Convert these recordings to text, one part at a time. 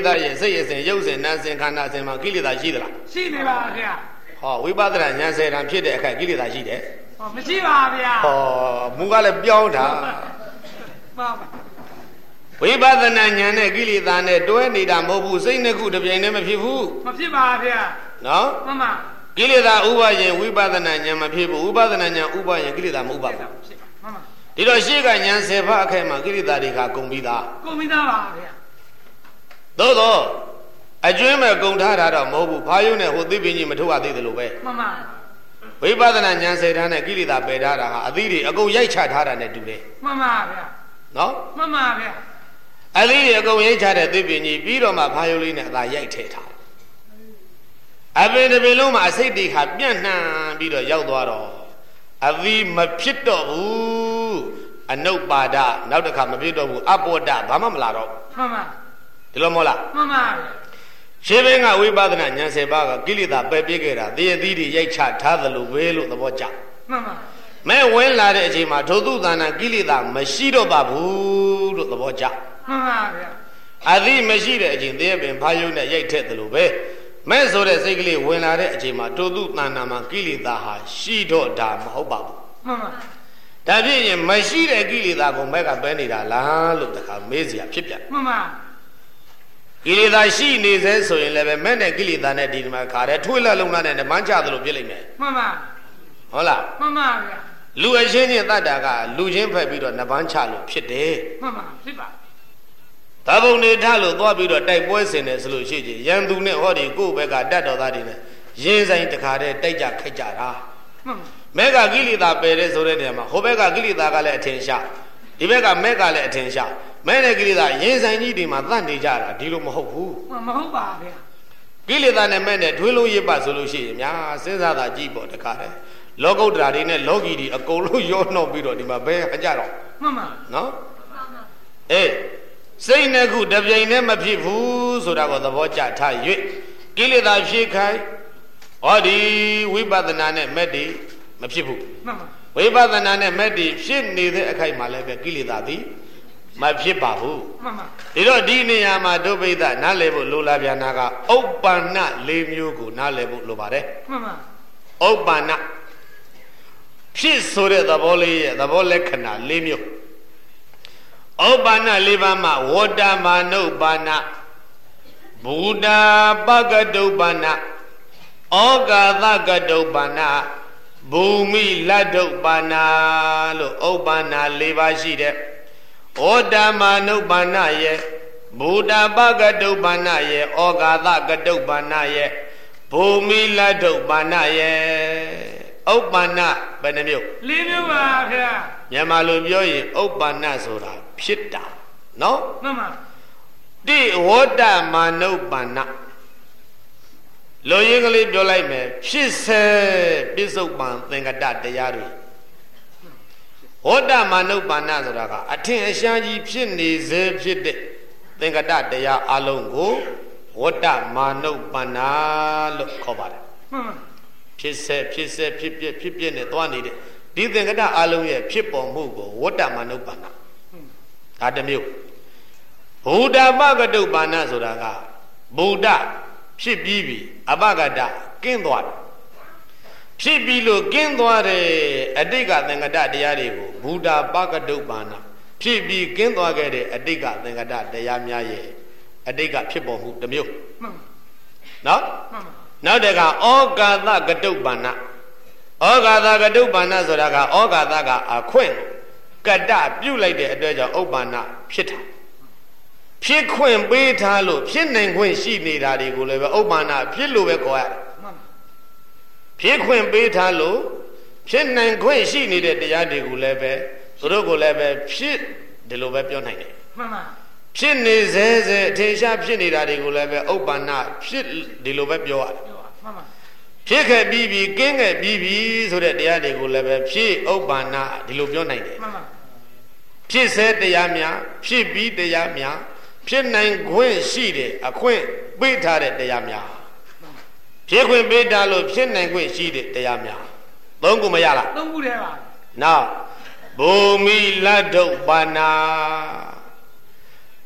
သားရဲ့စိတ်အစဉ်ရုပ်စဉ်နာမ်စဉ်ခန္ဓာစဉ်မှာကိလေသာရှိသလားရှိနေပါဗျာဟောဝိပဿနာဉာဏ်10တန်ဖြစ်တဲ့အခါကိလေသာရှိတယ်ဟောမရှိပါဗျာဟောမူကလည်းပြောင်းတာမှန်ပါဝိပဿနာဉာဏ်နဲ့ကိလေသာနဲ့တွဲနေတာမဟုတ်ဘူးစိတ်နှစ်ခုတစ်ပြိုင်တည်းမဖြစ်ဘူးမဖြစ်ပါဗျာနော်မှန်ပါကိလေသာဥပါရင်ဝိပဿနာဉာဏ်မဖြစ်ဘူးဝိပဿနာဉာဏ်ဥပါရင်ကိလေသာမဥပါဘူးမှန်ပါဒီတော့ရှေ့ကဉာဏ်10ပါးအခိုက်မှာကိလေသာတွေကကုန်ပြီးသားကုန်ပြီးသားပါဗျာသို့တော့အကျွင်းမဲ့ကုန်ထားတာတော့မဟုတ်ဘူးဘာယုံနဲ့ဟိုသိပင်ကြီးမထုတ်ရသေးတယ်လို့ပဲမှန်ပါဝိပဿနာဉာဏ်10တန်းနဲ့ကိလေသာပယ်ထားတာဟာအသီးတွေအကုန်ရိုက်ချထားတာနဲ့တူတယ်မှန်ပါဗျာနော်မှန်ပါဗျာအသီးတွေအကုန်ရိုက်ချတဲ့သိပင်ကြီးပြီးတော့မှဘာယုံလေးနဲ့အသာရိုက်ထည့်ထားတယ်အပင်တစ်ပင်လုံးမှာအစိတ်တွေဟာပြန့်နှံ့ပြီးတော့ရောက်သွားတော့အသီးမဖြစ်တော့ဘူးအနုပ္ပါဒနောက်တစ်ခါမဖြစ်တော့ဘူးအပောဒဘာမှမလာတော့မှန်ပါဒီလိုမဟုတ်လားမှန်ပါရှင်းဘင်းကဝိပဿနာဉာဏ်10ပါးကကိလေသာပယ်ပြစ်ခဲ့တာတရားသီးတွေရိုက်ချထားသလိုပဲလို့သဘောကျမှန်ပါမဲဝင်လာတဲ့အချိန်မှာထိုသူသဏ္ဍာန်ကိလေသာမရှိတော့ပါဘူးလို့သဘောကျမှန်ပါဗျာအသီးမရှိတဲ့အချိန်တရားပင်ဘာယုံနဲ့ရိုက်ထက်သလိုပဲမဲ့ဆိုတဲ့စိတ်ကလေးဝင်လာတဲ့အချိန်မှာထိုသူသဏ္ဍာန်မှာကိလေသာဟာရှိတော့တာမဟုတ်ပါဘူးမှန်ပါဒါဖြစ်ရင်မရှိတဲ့ကိလေသာကိုမဲ့ကပဲနေတာလားလို့တခါမေးစရာဖြစ်ပြန်မှန်ပါကိလေသာရှိနေစေဆိုရင်လည်းပဲမဲ့နဲ့ကိလေသာနဲ့ဒီမှာခါတယ်ထွေးလက်လုံးနဲ့ဓမ္မချသလိုဖြစ်လိမ့်မယ်မှန်ပါဟုတ်လားမှန်ပါဗျာလူအချင်းချင်းတတ်တာကလူချင်းဖက်ပြီးတော့ဓမ္မချလို့ဖြစ်တယ်မှန်ပါဖြစ်ပါသဘုံနေထလို့သွားပြီးတော့တိုက်ပွဲဆင်တယ်ဆိုလို့ရှိချင်ရန်သူနဲ့ဟောဒီကိုယ့်ဘက်ကတတ်တော်သားတွေနဲ့ရင်းဆိုင်တခါတည်းတိုက်ကြခိုက်ကြတာမှန်ပါမဲကကိလေသာပယ်တဲ့ဆိုတဲ့နေရာမှာဟိုဘက်ကကိလေသာကလည်းအထင်ရှားဒီဘက်ကမဲကလည်းအထင်ရှားမဲနဲ့ကိလေသာရင်းဆိုင်ကြီးတွေမှာသတ်နေကြတာဒီလိုမဟုတ်ဘူးမဟုတ်ပါဗျာကိလေသာနဲ့မဲနဲ့ထွေးလုံးရစ်ပါဆိုလို့ရှိရင်များစဉ်းစားတာကြည့်ပေါ့တခါတည်းလောကုတ္တရာတွေနဲ့လောကီတွေအကုန်လုံးရောနှော့ပြီးတော့ဒီမှာဘယ်အကြတော့မှန်ပါနော်အေးစိတ်နဲ့ခုတပြိုင်နဲ့မဖြစ်ဘူးဆိုတာကိုသဘောကျထား၍ကိလေသာဖြည့်ခိုင်းဟောဒီဝိပဿနာနဲ့မဲ့တွေမဖြစ်ဘူးမှန်ပါဝိပဿနာနဲ့မဲ့တွေဖြစ်နေတဲ့အခိုက်မှာလည်းပဲကိလေသာသည်မဖြစ်ပါဘူးမှန်ပါဒီတော့ဒီနေရာမှာဒုဗိဒနားလည်ဖို့လိုလားဗျာနာကဥပ္ပန္န၄မျိုးကိုနားလည်ဖို့လိုပါတယ်မှန်ပါဥပ္ပန္နဖြစ်ဆိုတဲ့သဘောလေးရဲ့သဘောလက္ခဏာ၄မျိုးဥပ္ပန္န၄ပါးမှာဝတ္တမာနုပ္ပန္နဘူတာပကတုပ္ပန္နဩကာသကတုပ္ပန္နဘူမိလတ္တုပ္ပန္နလို့ဥပ္ပန္န၄ပါးရှိတဲ့ဩတ္တမာနုပ္ပန္နရဲ့ဘူတာပကတုပ္ပန္နရဲ့ဩကာသကတုပ္ပန္နရဲ့ဘူမိလတ္တုပ္ပန္နရဲ့ဥပ္ပန္နဘယ်နှမျိုး၄မျိုးပါဗျာမြန်မာလိုပြောရင်ဥပ္ပန္နဆိုတာဖြစ်တာနော်မှန်ပါတိဝတ္တမာနုပ္ပန္နလူရင်းကလေးပြောလိုက်မယ်ဖြစ်စေပြစ္ဆုတ်ပံသင်္ကတတရားတွေဝတ္တမာနုပ္ပန္နဆိုတာကအထင်အရှားကြီးဖြစ်နေစေဖြစ်တဲ့သင်္ကတတရားအလုံးကိုဝတ္တမာနုပ္ပန္နလို့ခေါ်ပါတယ်မှန်ပါဖြစ်စေဖြစ်ပြနဲ့သွားနေတဲ့ဒီသင်္ကတအလုံးရဲ့ဖြစ်ပေါ်မှုကိုဝတ္တမာနုပ္ပန္နဒါတစ်မျိုးဘုဒ္ဓပကတုပ္ပန္နဆိုတာကဘုဒ္ဓဖြစ်ပြီးပြီအပကတကင်းသွားတယ်ဖြစ်ပြီးလို့ကင်းသွားတယ်အတိတ်ကသင်္ကတတရားတွေကိုဘုဒ္ဓပကတုပ္ပန္နဖြစ်ပြီးကင်းသွားခဲ့တဲ့အတိတ်ကသင်္ကတတရားများရဲ့အတိတ်ကဖြစ်ပေါ်မှုတစ်မျိုးနော်နောက်တကဩကာသကတုပ္ပန္နဩကာသကတုပ္ပန္နဆိုတာကဩကာသကအခွင့်ကတပြုတ်လိုက်တဲ့အတွက်ကြောင့်ဥပ္ပန္နဖြစ်တာဖြစ်ခွင့်ပေးထားလို့ဖြစ်နိုင်ခွင့်ရှိနေတာတွေကိုလည်းပဲဥပ္ပန္နဖြစ်လို့ပဲခေါ်ရတယ်ဖြစ်ခွင့်ပေးထားလို့ဖြစ်နိုင်ခွင့်ရှိနေတဲ့တရားတွေကိုလည်းပဲသူတို့ကိုလည်းပဲဖြစ်ဒီလိုပဲပြောနိုင်တယ်မှန်ပါဖြစ်နေစေအထင်ရှားဖြစ်နေတာတွေကိုလည်းပဲဥပ္ပန္နဖြစ်ဒီလိုပဲပြောရတယ်မှန်ပါဖြစ်ခဲ့ပြီးပြီကင်းခဲ့ပြီးပြီဆိုတဲ့တရားတွေကိုလည်းပဲဖြစ်ဥပ္ပန္နဒီလိုပြောနိုင်တယ်မှန်ပါဖြစ်စေတရားများဖြစ်ပြီးတရားများဖြစ်နိုင်ခွင့်ရှိတဲ့အခွင့်ပေးထားတဲ့တရားများဖြစ်ခွင့်ပေးထားလို့ဖြစ်နိုင်ခွင့်ရှိတဲ့တရားများသုံးခုမရလားသုံးခုတည်းပါနောက်ဘူမိလတ္တုပ္ပန္နာဘူ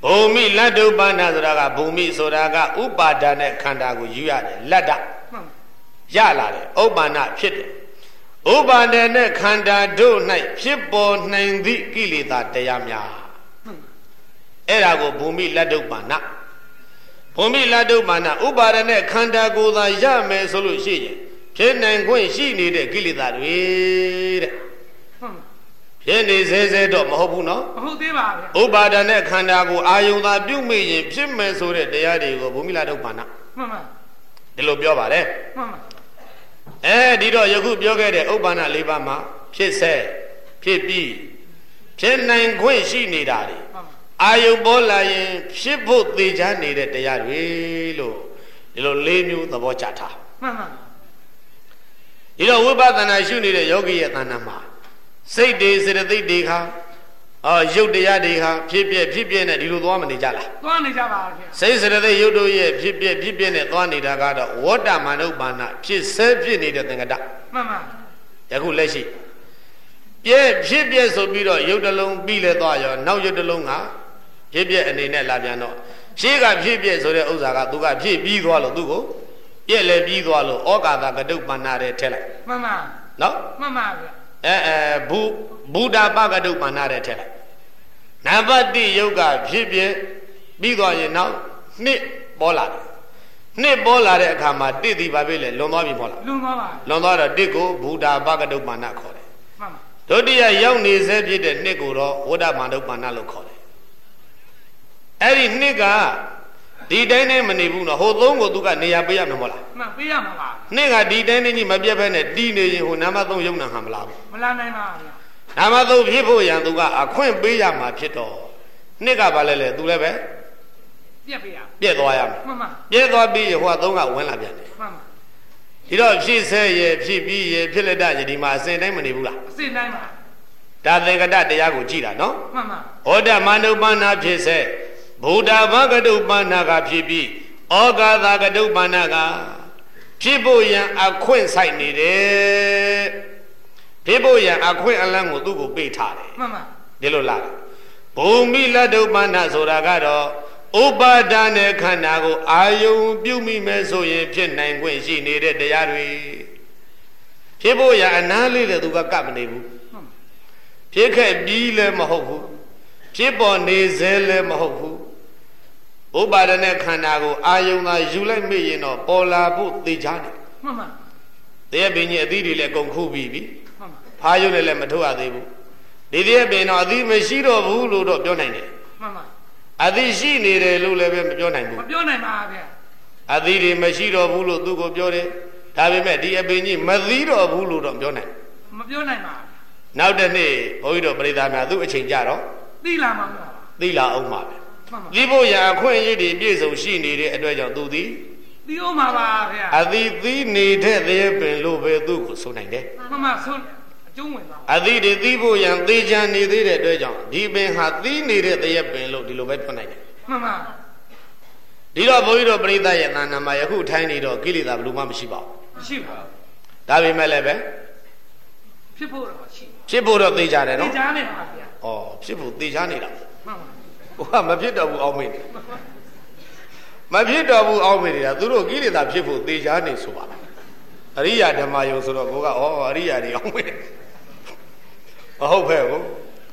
ဘုံမိလတ္တုပ္ပန္နဆိုတာကဘုံမိဆိုတာကဥပါဒာနဲ့ခန္ဓာကိုယူရတယ်လတ္တရလာတယ်ဥပ္ပန္နဖြစ်တယ်ဥပါဒာနဲ့ခန္ဓာတို့၌ဖြစ်ပေါ်နိုင်သည့်ကိလေသာတရားများအဲ့ဒါကိုဘုံမိလတ္တုပ္ပန္နဘုံမိလတ္တုပ္ပန္နဥပါဒာနဲ့ခန္ဓာကိုယ်သာရမယ်ဆိုလို့ရှိရင်ဖြစ်နိုင်ခွင့်ရှိနေတဲ့ကိလေသာတွေတဲ့ဖြစ်နေစေတော့မဟုတ်ဘူးနော်မဟုတ်သေးပါဗျာဥပါဒာနဲ့ခန္ဓာကိုအာယုံသာပြုတ်မိရင်ဖြစ်မယ်ဆိုတဲ့တရားတွေကိုဘုံမိလတ္တုပ္ပန္နမှန်ပါဒီလိုပြောပါတယ်မှန်ပါဒီတော့ယခုပြောခဲ့တဲ့ဥပ္ပန္န၄ပါးမှာဖြစ်စေဖြစ်ပြီးဖြစ်နိုင်ခွင့်ရှိနေတာတွေအာယုံပေါ်လာရင်ဖြစ်ဖို့သေချာနေတဲ့တရားတွေလို့ဒီလို၄မျိုးသဘောကျထားမှန်ပါဒီတော့ဝိပဿနာရှုနေတဲ့ယောဂီရဲ့တဏ္ဍာမှာစိတ်တွေစေတသိက်တွေခါရုပ်တရားတွေခါဖြစ်ပြနဲ့ဒီလိုသွားမနေကြလားသွားနေကြပါဗျာစိတ်စေတသိက်ရုပ်တို့ရဲ့ဖြစ်ပြနဲ့သွားနေတာကတော့ဝတ္တမနုပ္ပန္နဖြစ်နေတဲ့သင်္ကတမှန်ပါယခုလက်ရှိဖြစ်ဆိုပြီးတော့ရုပ်တစ်လုံးပြီးလဲသွားရောနောက်ရုပ်တစ်လုံးကဖြစ်အနေနဲ့လာပြန်တော့ရှေးကဖြစ်ဆိုတဲ့ဥစ္စာကသူကဖြစ်ပြီးသွားလို့သူ့ကိုပြက်လဲပြီးသွားလို့ဩကာသကတုပ္ပန္နတဲ့ထက်လိုက်မှန်ပါနော်မှန်ပါဗျာဘုဒ္ဓပကတုပ္ပန္နတဲ့ထက်လိုက်နံပါတ်1ရုပ်ကဖြစ်ပြီးသွားရင်နောက်နှစ်ပေါ်လာတယ်နှစ်ပေါ်လာတဲ့အခါမှာတစ်ဒီပါပဲလေလွန်သွားပြီမဟုတ်လားလွန်သွားပါလွန်သွားတော့တစ်ကိုဘုဒ္ဓပကတုပ္ပန္နခေါ်တယ်မှန်ပါဒုတိယရောက်နေစေဖြစ်တဲ့နှစ်ကိုတော့ဝတ္တမနုပ္ပန္နလို့ခေါ်တယ်အဲ့ဒီနှစ်ကဒီတိုင်းနဲ့မနေဘူးနော်ဟိုသုံးကိုသူကနေရာပေးရမှာမဟုတ်လားမှန်ပေးရမှာပါနှစ်ကဒီတိုင်းနဲ့ကြီးမပြတ်ဖက်နဲ့တီးနေရင်ဟိုနာမ3ရုံနာဟံမလားဘူးမလာနိုင်ပါဗျာနာမ3ဖြစ်ဖို့ရန်သူကအခွင့်ပေးရမှာဖြစ်တော့နှစ်ကဘာလဲသူလည်းပဲပြက်ပေးရပြက်သွားရမှာမှန်ပါပြက်သွားပြီးဟိုက3ကဝင်လာပြန်တယ်မှန်ပါဒီတော့ဖြစ်စေရဲ့ဖြစ်ပြီးရဲ့ဖြစ်လက်တရဒီမှာအစဉ်တိုင်းမနေဘူးလားအစဉ်တိုင်းပါဒါသင်္ကတတရားကိုကြည်တာနော်မှန်ပါဩဒ္ဓမနုပ္ပန္နဖြစ်စေဘုဒ္ဓဘာကတုပ္ပန္နကဖြစ်ပြီးဩကာသကတုပ္ပန္နကဖြစ်ဖို့ရန်အခွင့်ဆိုင်နေတယ်ဖြစ်ဖို့ရန်အခွင့်အလန်းကိုသူ့ကိုပေးထားတယ်မှန်ပါဒီလိုလားဘုံမိလတ္တုပ္ပန္နဆိုတာကတော့ဥပါဒာနဲ့ခန္ဓာကိုအာယုံပြုမိမဲ့ဆိုရင်ဖြစ်နိုင်ခွင့်ရှိနေတဲ့တရားတွေဖြစ်ဖို့ရန်အနားလေးလည်းသူကကပ်မနေဘူးဖြစ်ခဲ့ပြီးလည်းမဟုတ်ဘူးဖြစ်ပေါ်နေစေလည်းမဟုတ်ဘူးဥပါဒနဲ့ခန္ဓာကိုအာယုံသာယူလိုက်မိရင်တော့ပေါ်လာဖို့သိချတယ်မှန်ပါတရားပင်ကြီးအသီးတွေလည်းကုန်ခုပြီးပြီဖားရုပ်နဲ့လည်းမထုတ်ရသေးဘူးဒီတရားပင်တော့အသီးမရှိတော့ဘူးလို့တော့ပြောနိုင်တယ်မှန်ပါအသီးရှိနေတယ်လို့လည်းပဲမပြောနိုင်ဘူးမပြောနိုင်ပါဗျာအသီးတွေမရှိတော့ဘူးလို့သူကိုပြောတယ်ဒါပေမဲ့ဒီအပင်ကြီးမသီးတော့ဘူးလို့တော့ပြောနိုင်မပြောနိုင်ပါနောက်တစ်နေ့ဘုန်းကြီးတို့ပရိသတ်များသူ့အချိန်ကြတော့သိလာမှာပါသိလာအောင်ပါပဲဒီဖို့ရအခွင့်အရေးတွေပြည့်စုံရှိနေတဲ့အတွက်ကြောင့်သူသည်သိအောင်ပါပါဗျာအသီးသီးနေတဲ့သေးပင်လို့ပဲသူ့ကိုဆိုနိုင်တယ်မှန်ပါဆိုအကျုံးဝင်ပါအသီးတွေသီးဖို့ရန်သေချာနေသေးတဲ့အတွက်ကြောင့်ဒီပင်ဟာသီးနေတဲ့သေးပင်လို့ဒီလိုပဲပြောနိုင်တယ်မှန်ပါဒီတော့ဘုန်းကြီးတို့ပရိသတ်ရဲ့သာနာမှာယခုထိုင်းနေတော့ကိလေသာဘယ်လိုမှမရှိပါဘူးမရှိပါဘူးဒါပေမဲ့လည်းပဲဖြစ်ဖို့တော့ရှိဖြစ်ဖို့တော့သေချာတယ်နော်သေချာနေတာပါဗျာဩဖြစ်ဖို့သေချာနေတာမှန်ပါဟိုကမဖြစ်တော့ဘူးအောင်းမေးတယ်မဖြစ်တော့ဘူးအောင်းမေးတယ်သူတို့ကိလေသာဖြစ်ဖို့သေချာနေဆိုပါအရိယာဓမ္မယုံဆိုတော့ကိုကဩအရိယာတွေအောင်းမေးတယ်မဟုတ်ပဲဘူး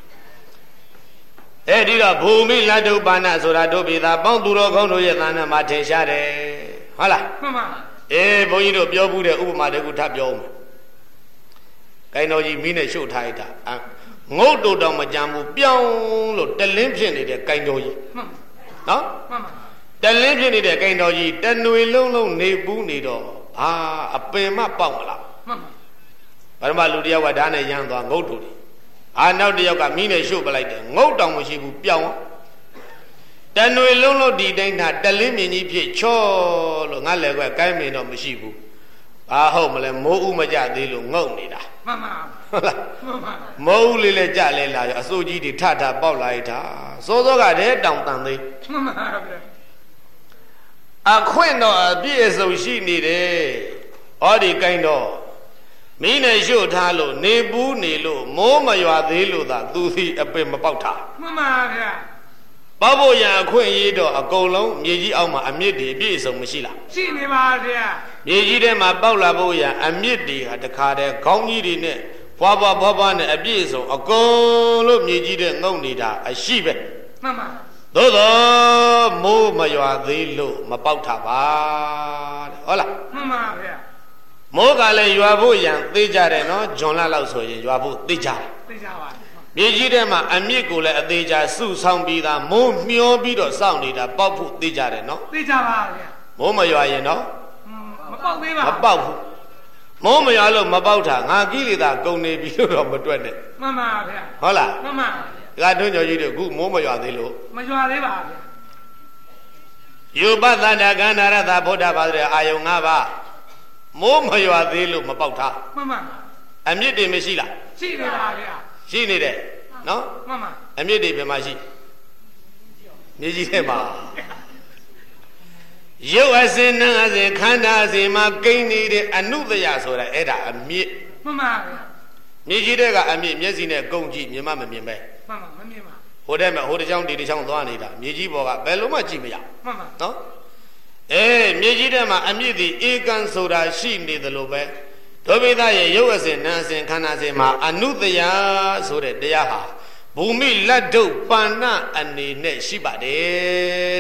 ဒီတော့ဘူမိလတ္တုပ္ပန္နဆိုတာတို့ပြည်သားပေါင်းသူတော်ကောင်းတို့ရဲ့သာနာမှာထင်ရှားတယ်ဟုတ်လားမှန်ပါဘုန်းကြီးတို့ပြောဘူးတဲ့ဥပမာတကူထပ်ပြောဦးမယ်ကိုင်တော်ကြီးမီးနဲ့ရှို့ထားလိုက်တာငုတ်တုတ်တော့မကြမ်းဘူးပြောင်းလို့တလင်းဖြစ်နေတဲ့ကိုင်တော်ကြီးနော်တလင်းဖြစ်နေတဲ့ကိုင်တော်ကြီးတနွေလုံးနေပူးနေတော့အပင်မပေါက်မလားပရမလူတယောက်ကဓာတ်နဲ့ရမ်းသွားငုတ်တုတ်တယ်နောက်တယောက်ကမီးနဲ့ရှို့ပလိုက်တယ်ငုတ်တောင်မရှိဘူးပြောင်းတနွေလုံးဒီတိုင်းသာတလင်းမြင်ကြီးဖြစ်ချောလို့ငါလည်းကွကိုင်းမင်တော့မရှိဘူးဟုတ်မလဲမိုးဥမကြသေးလို့ငုတ်နေတာမှန်ပါဟုတ်လားမှန်ပါမိုးဥလေးလည်းကြလဲလာရောအစိုးကြီးတွေထထပေါက်လာရတာစောစောကတည်းတောင်တန်သေးမှန်ပါဗျာအခွင့်တော့အပြည့်အစုံရှိနေတယ်ဒီကိုင်းတော့မင်းနဲ့ရှို့ထားလို့နေပူးနေလို့မိုးမရွာသေးလို့သာသူစီအပင်မပေါက်တာမှန်ပါဗျာဘပေါ့ဖို့ရန်အခွင့်အရေးတော့အကုန်လုံးမြေကြီးအောက်မှာအမြစ်တွေအပြည့်အစုံမရှိလားရှိနေပါဗျာမြေကြီးထဲမှာပေါက်လာဖို့ရန်အမြစ်တွေဟာတခါတည်းခေါင်းကြီးတွေနဲ့ဘွားဘွားဘွားဘွားနဲ့အပြည့်အစုံအကုန်လုံးမြေကြီးထဲငုံနေတာအရှိပဲမှန်ပါသို့သောမိုးမရွာသေးလို့မပေါက်တာပါတဲ့ဟုတ်လားမှန်ပါဗျာမိုးကလည်းရွာဖို့ရန်သိကြတယ်နော်ဂျွန်လလောက်ဆိုရင်ရွာဖို့သိကြတယ်သိကြပါမြေကြီးထဲမှာအမြစ်ကိုလည်းအသေးချာစုဆောင်ပြီးသားမိုးမျောပြီးတော့စောင့်နေတာပေါက်ဖို့သိကြတယ်နော်သိကြပါဗျာမိုးမရွာရင်နော်မပေါက်သေးပါမပေါက်ဘူးမိုးမရွာလို့မပေါက်တာငါကိလေသာကုန်နေပြီလို့တော့မတွက်နဲ့မှန်ပါဗျာဟုတ်လားမှန်ပါဒါတွန်းကျော်ကြီးတို့အခုမိုးမရွာသေးလို့မရွာသေးပါဗျာယူပသန္တာကန္နာရသဗုဒ္ဓဘာသာအာယုံ၅ပါးမိုးမရွာသေးလို့မပေါက်တာမှန်ပါအမြစ်တွေမရှိလားရှိနေပါဗျာရှိနေတယ်နော်မှန်ပါအမြစ်တွေဘယ်မှာရှိမြေကြီးထဲမှာရုပ်အစဉ်နာအစဉ်ခန္ဓာအစဉ်မှာကိန်းနေတဲ့အနုတယဆိုတာအဲ့ဒါအမြစ်မှန်ပါဗျာမြေကြီးထဲကအမြစ်မျက်စိနဲ့ကုံကြည့်မြင်မမမြင်ပဲမှန်ပါမမြင်ပါဟိုတဲ့မှာဟိုတစ်ချောင်းဒီတစ်ချောင်းသွားနေတာမြေကြီးပေါ်ကဘယ်လုံးမှကြည့်မရမှန်ပါနော်မြေကြီးထဲမှာအမြစ်ဒီဧကန်ဆိုတာရှိနေတယ်လို့ပဲဒုဗိဒရဲ့ရုပ်အစဉ်နာအစဉ်ခန္ဓာအစဉ်မှာအနုတယဆိုတဲ့တရားဟာဘူမိလက်ဒုပန္နအနေနဲ့ရှိပါတယ်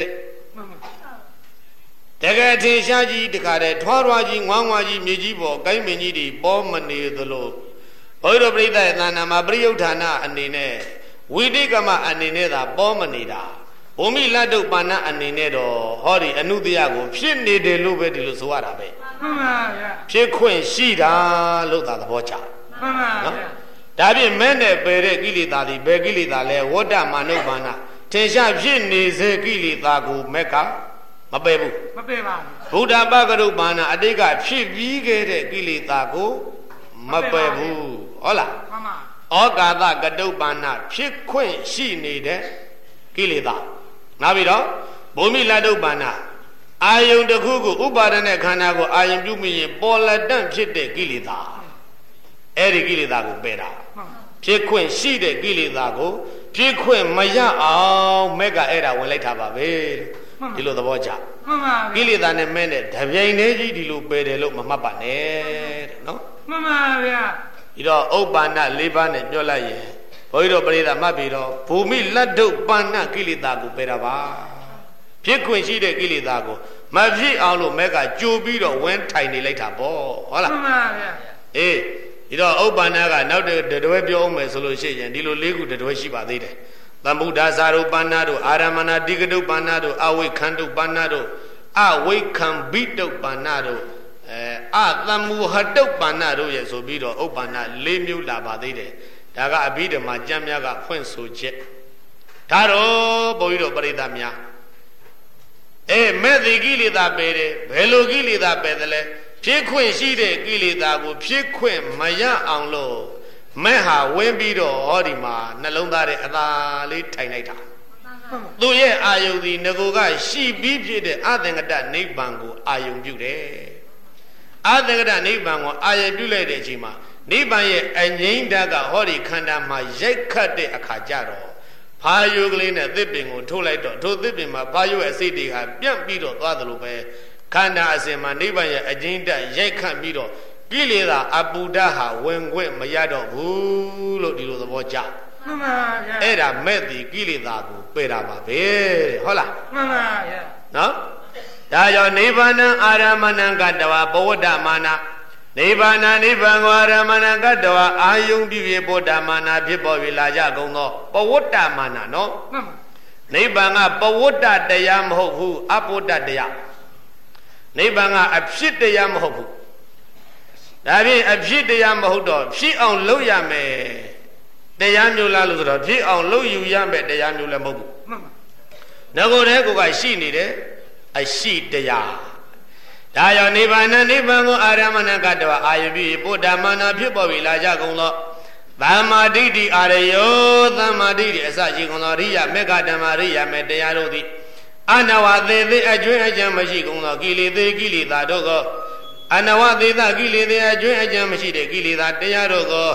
တဲ့တကယ်ထင်ရှားကြီးတခါတည်းထွားထွားကြီးငွားငွားကြီးမြေကြီးပေါ်ကိုင်းမင်းကြီးတွေပေါ်မနေသလိုဘုရားပရိသတ်ရဲ့သာနာမှာပရိယုဌာဏအနေနဲ့ဝိတိကမအနေနဲ့သာပေါ်မနေတာဘူမိလက်ဒုပန္နအနေနဲ့တော့ဟောဒီအနုတယကိုဖြစ်နေတယ်လို့ပဲဒီလိုဆိုရတာပဲမှန်ပါဗျာဖြစ်ခွင့်ရှိတာလို့သာသဘောကျမှန်ပါဗျာဒါဖြင့်မဲ့နဲ့ပယ်တဲ့ကိလေသာတွေဘယ်ကိလေသာလဲဝဋ္ဌမာနုပါဏထင်ရှားဖြစ်နေစေကိလေသာကိုမဲ့ကမပယ်ဘူးမပယ်ပါဘူးဗုဒ္ဓပကရုပါဏအတိတ်ကဖြစ်ပြီးခဲ့တဲ့ကိလေသာကိုမပယ်ဘူးဟုတ်လားမှန်ပါဩကာသကတုပါဏဖြစ်ခွင့်ရှိနေတဲ့ကိလေသာနောက်ပြီးတော့ဘုံမိလတုပါဏအာယုန်တစ်ခုကိုဥပါဒณะခန္ဓာကိုအာယုန်ပြုမိရင်ပေါ်လက်တန့်ဖြစ်တဲ့ကိလေသာအဲ့ဒီကိလေသာကိုပယ်တာဖြစ်ခွင့်ရှိတဲ့ကိလေသာကိုဖြစ်ခွင့်မရအောင်မဲ့ကအဲ့ဒါဝင်လိုက်တာပါပဲဒီလိုသဘောကျမှန်ပါကိလေသာနဲ့မဲ့နဲ့တပြိုင်တည်းကြီးဒီလိုပယ်တယ်လို့မမှတ်ပါနဲ့တဲ့နော်မှန်ပါဗျာဒီတော့ဥပ္ပန္န၄ပါးနဲ့ပြောလိုက်ရင်ဘုန်းကြီးတို့ပရိသတ်မှတ်ပြီးတော့ဘူမိလက်ဒုပန္နကိလေသာကိုပယ်တာပါဖြစ်ခွင့်ရှိတဲ့ကိလေသာကိုမဖြစ်အောင်လို့မဲ့ကကြိုပြီးတော့ဝန်းထိုင်နေလိုက်တာပေါ့ဟုတ်လားမှန်ပါဗျာအေးဒီတော့ဥပ္ပန္နကနောက်တတွဲပြောအောင်မယ်ဆိုလို့ရှိရင်ဒီလို၄ခုတတွဲရှိပါသေးတယ်သမ္ဗုဒ္ဓသာရုပ္ပန္နတို့အာရမဏတိကတုပ္ပန္နတို့အဝိခန္တုပ္ပန္နတို့အဝိခံဘိတုပ္ပန္နတို့အသမုဟတုပ္ပန္နတို့ရဲ့ဆိုပြီးတော့ဥပ္ပန္န၄မျိုးလာပါသေးတယ်ဒါကအဘိဓမ္မာကျမ်းများကဖွင့်ဆိုချက်ဒါတော့ဘုန်းကြီးတို့ပရိသတ်များမဲ့ဒီကိလေသာပယ်တယ်ဘယ်လိုကိလေသာပယ်တယ်လဲဖြစ်ခွင့်ရှိတဲ့ကိလေသာကိုဖြစ်ခွင့်မရအောင်လို့မဲ့ဟာဝင်းပြီးတော့ဟောဒီမှာနှလုံးသားတဲ့အသာလေးထိုင်လိုက်တာသူရဲ့အာယုန်ဒီငကိုကရှိပြီးဖြစ်တဲ့အသင်္ကတနိဗ္ဗာန်ကိုအာယုန်ပြုတယ်အသင်္ကတနိဗ္ဗာန်ကိုအာယုန်ပြုလိုက်တဲ့အချိန်မှာနိဗ္ဗာန်ရဲ့အငြိမ့်ဓာတ်ကဟောဒီခန္ဓာမှာရိုက်ခတ်တဲ့အခါကျတော့ဖာယုကလေးနဲ့သစ်ပင်ကိုထိုးလိုက်တော့ထိုသစ်ပင်မှာဖာယုရဲ့အစိတ်တွေဟာပြန့်ပြီးတော့သွားသလိုပဲခန္ဓာအစဉ်မှာနိဗ္ဗာန်ရဲ့အငြိမ့်ဓာတ်ရိုက်ခတ်ပြီးတော့ကိလေသာအပူဓာတ်ဟာဝင်ခွင့်မရတော့ဘူးလို့ဒီလိုသဘောကျမှန်ပါဗျာအဲ့ဒါမဲ့ဒီကိလေသာကိုပယ်တာပါပဲဟုတ်လားမှန်ပါဗျာနော်ဒါကြောင့်နိဗ္ဗာန်အာရမဏံကတဝဘဝတ္တမာနနိဗ္ဗာန်နိဗ္ဗာန်ကိုအာရမဏံကတဝအာယုံပြု၍ဗုဒ္ဓမာနဖြစ်ပေါ်၍လာကြကုန်သောပဝတ္တမာနနော်မှန်ပါနိဗ္ဗာန်ကပဝတ္တတရားမဟုတ်ဘူးအပုဒ္ဒတရားနိဗ္ဗာန်ကအဖြစ်တရားမဟုတ်ဘူးဒါဖြင့်အဖြစ်တရားမဟုတ်တော့ဖြစ်အောင်လုပ်ရမယ်တရားမျိုးလားလို့ဆိုတော့ဖြစ်အောင်လုပ်ယူရမယ်တရားမျိုးလည်းမဟုတ်ဘူးမှန်ပါငကိုယ်တည်းကိုကရှိနေတယ်အရှိတရားဒါကြောင့်နိဗ္ဗာန်နိဗ္ဗာန်ကိုအာရမဏကတဝအာယုပြုဗုဒ္ဓမာနဖြစ်ပေါ်ပြီးလာကြကုန်သောသမ္မာဒိဋ္ဌိအာရယောသမ္မာဒိဋ္ဌိအစရှိကုန်သောရိယမေဃဓမ္မရိယမေတရားတို့သည်အနဝသေးသေးအကျွင်းအကြံမရှိကုန်သောကိလေသာကိလေသာတို့ကိုအနဝသေးသကိလေသာအကျွင်းအကြံမရှိတဲ့ကိလေသာတရားတို့ကို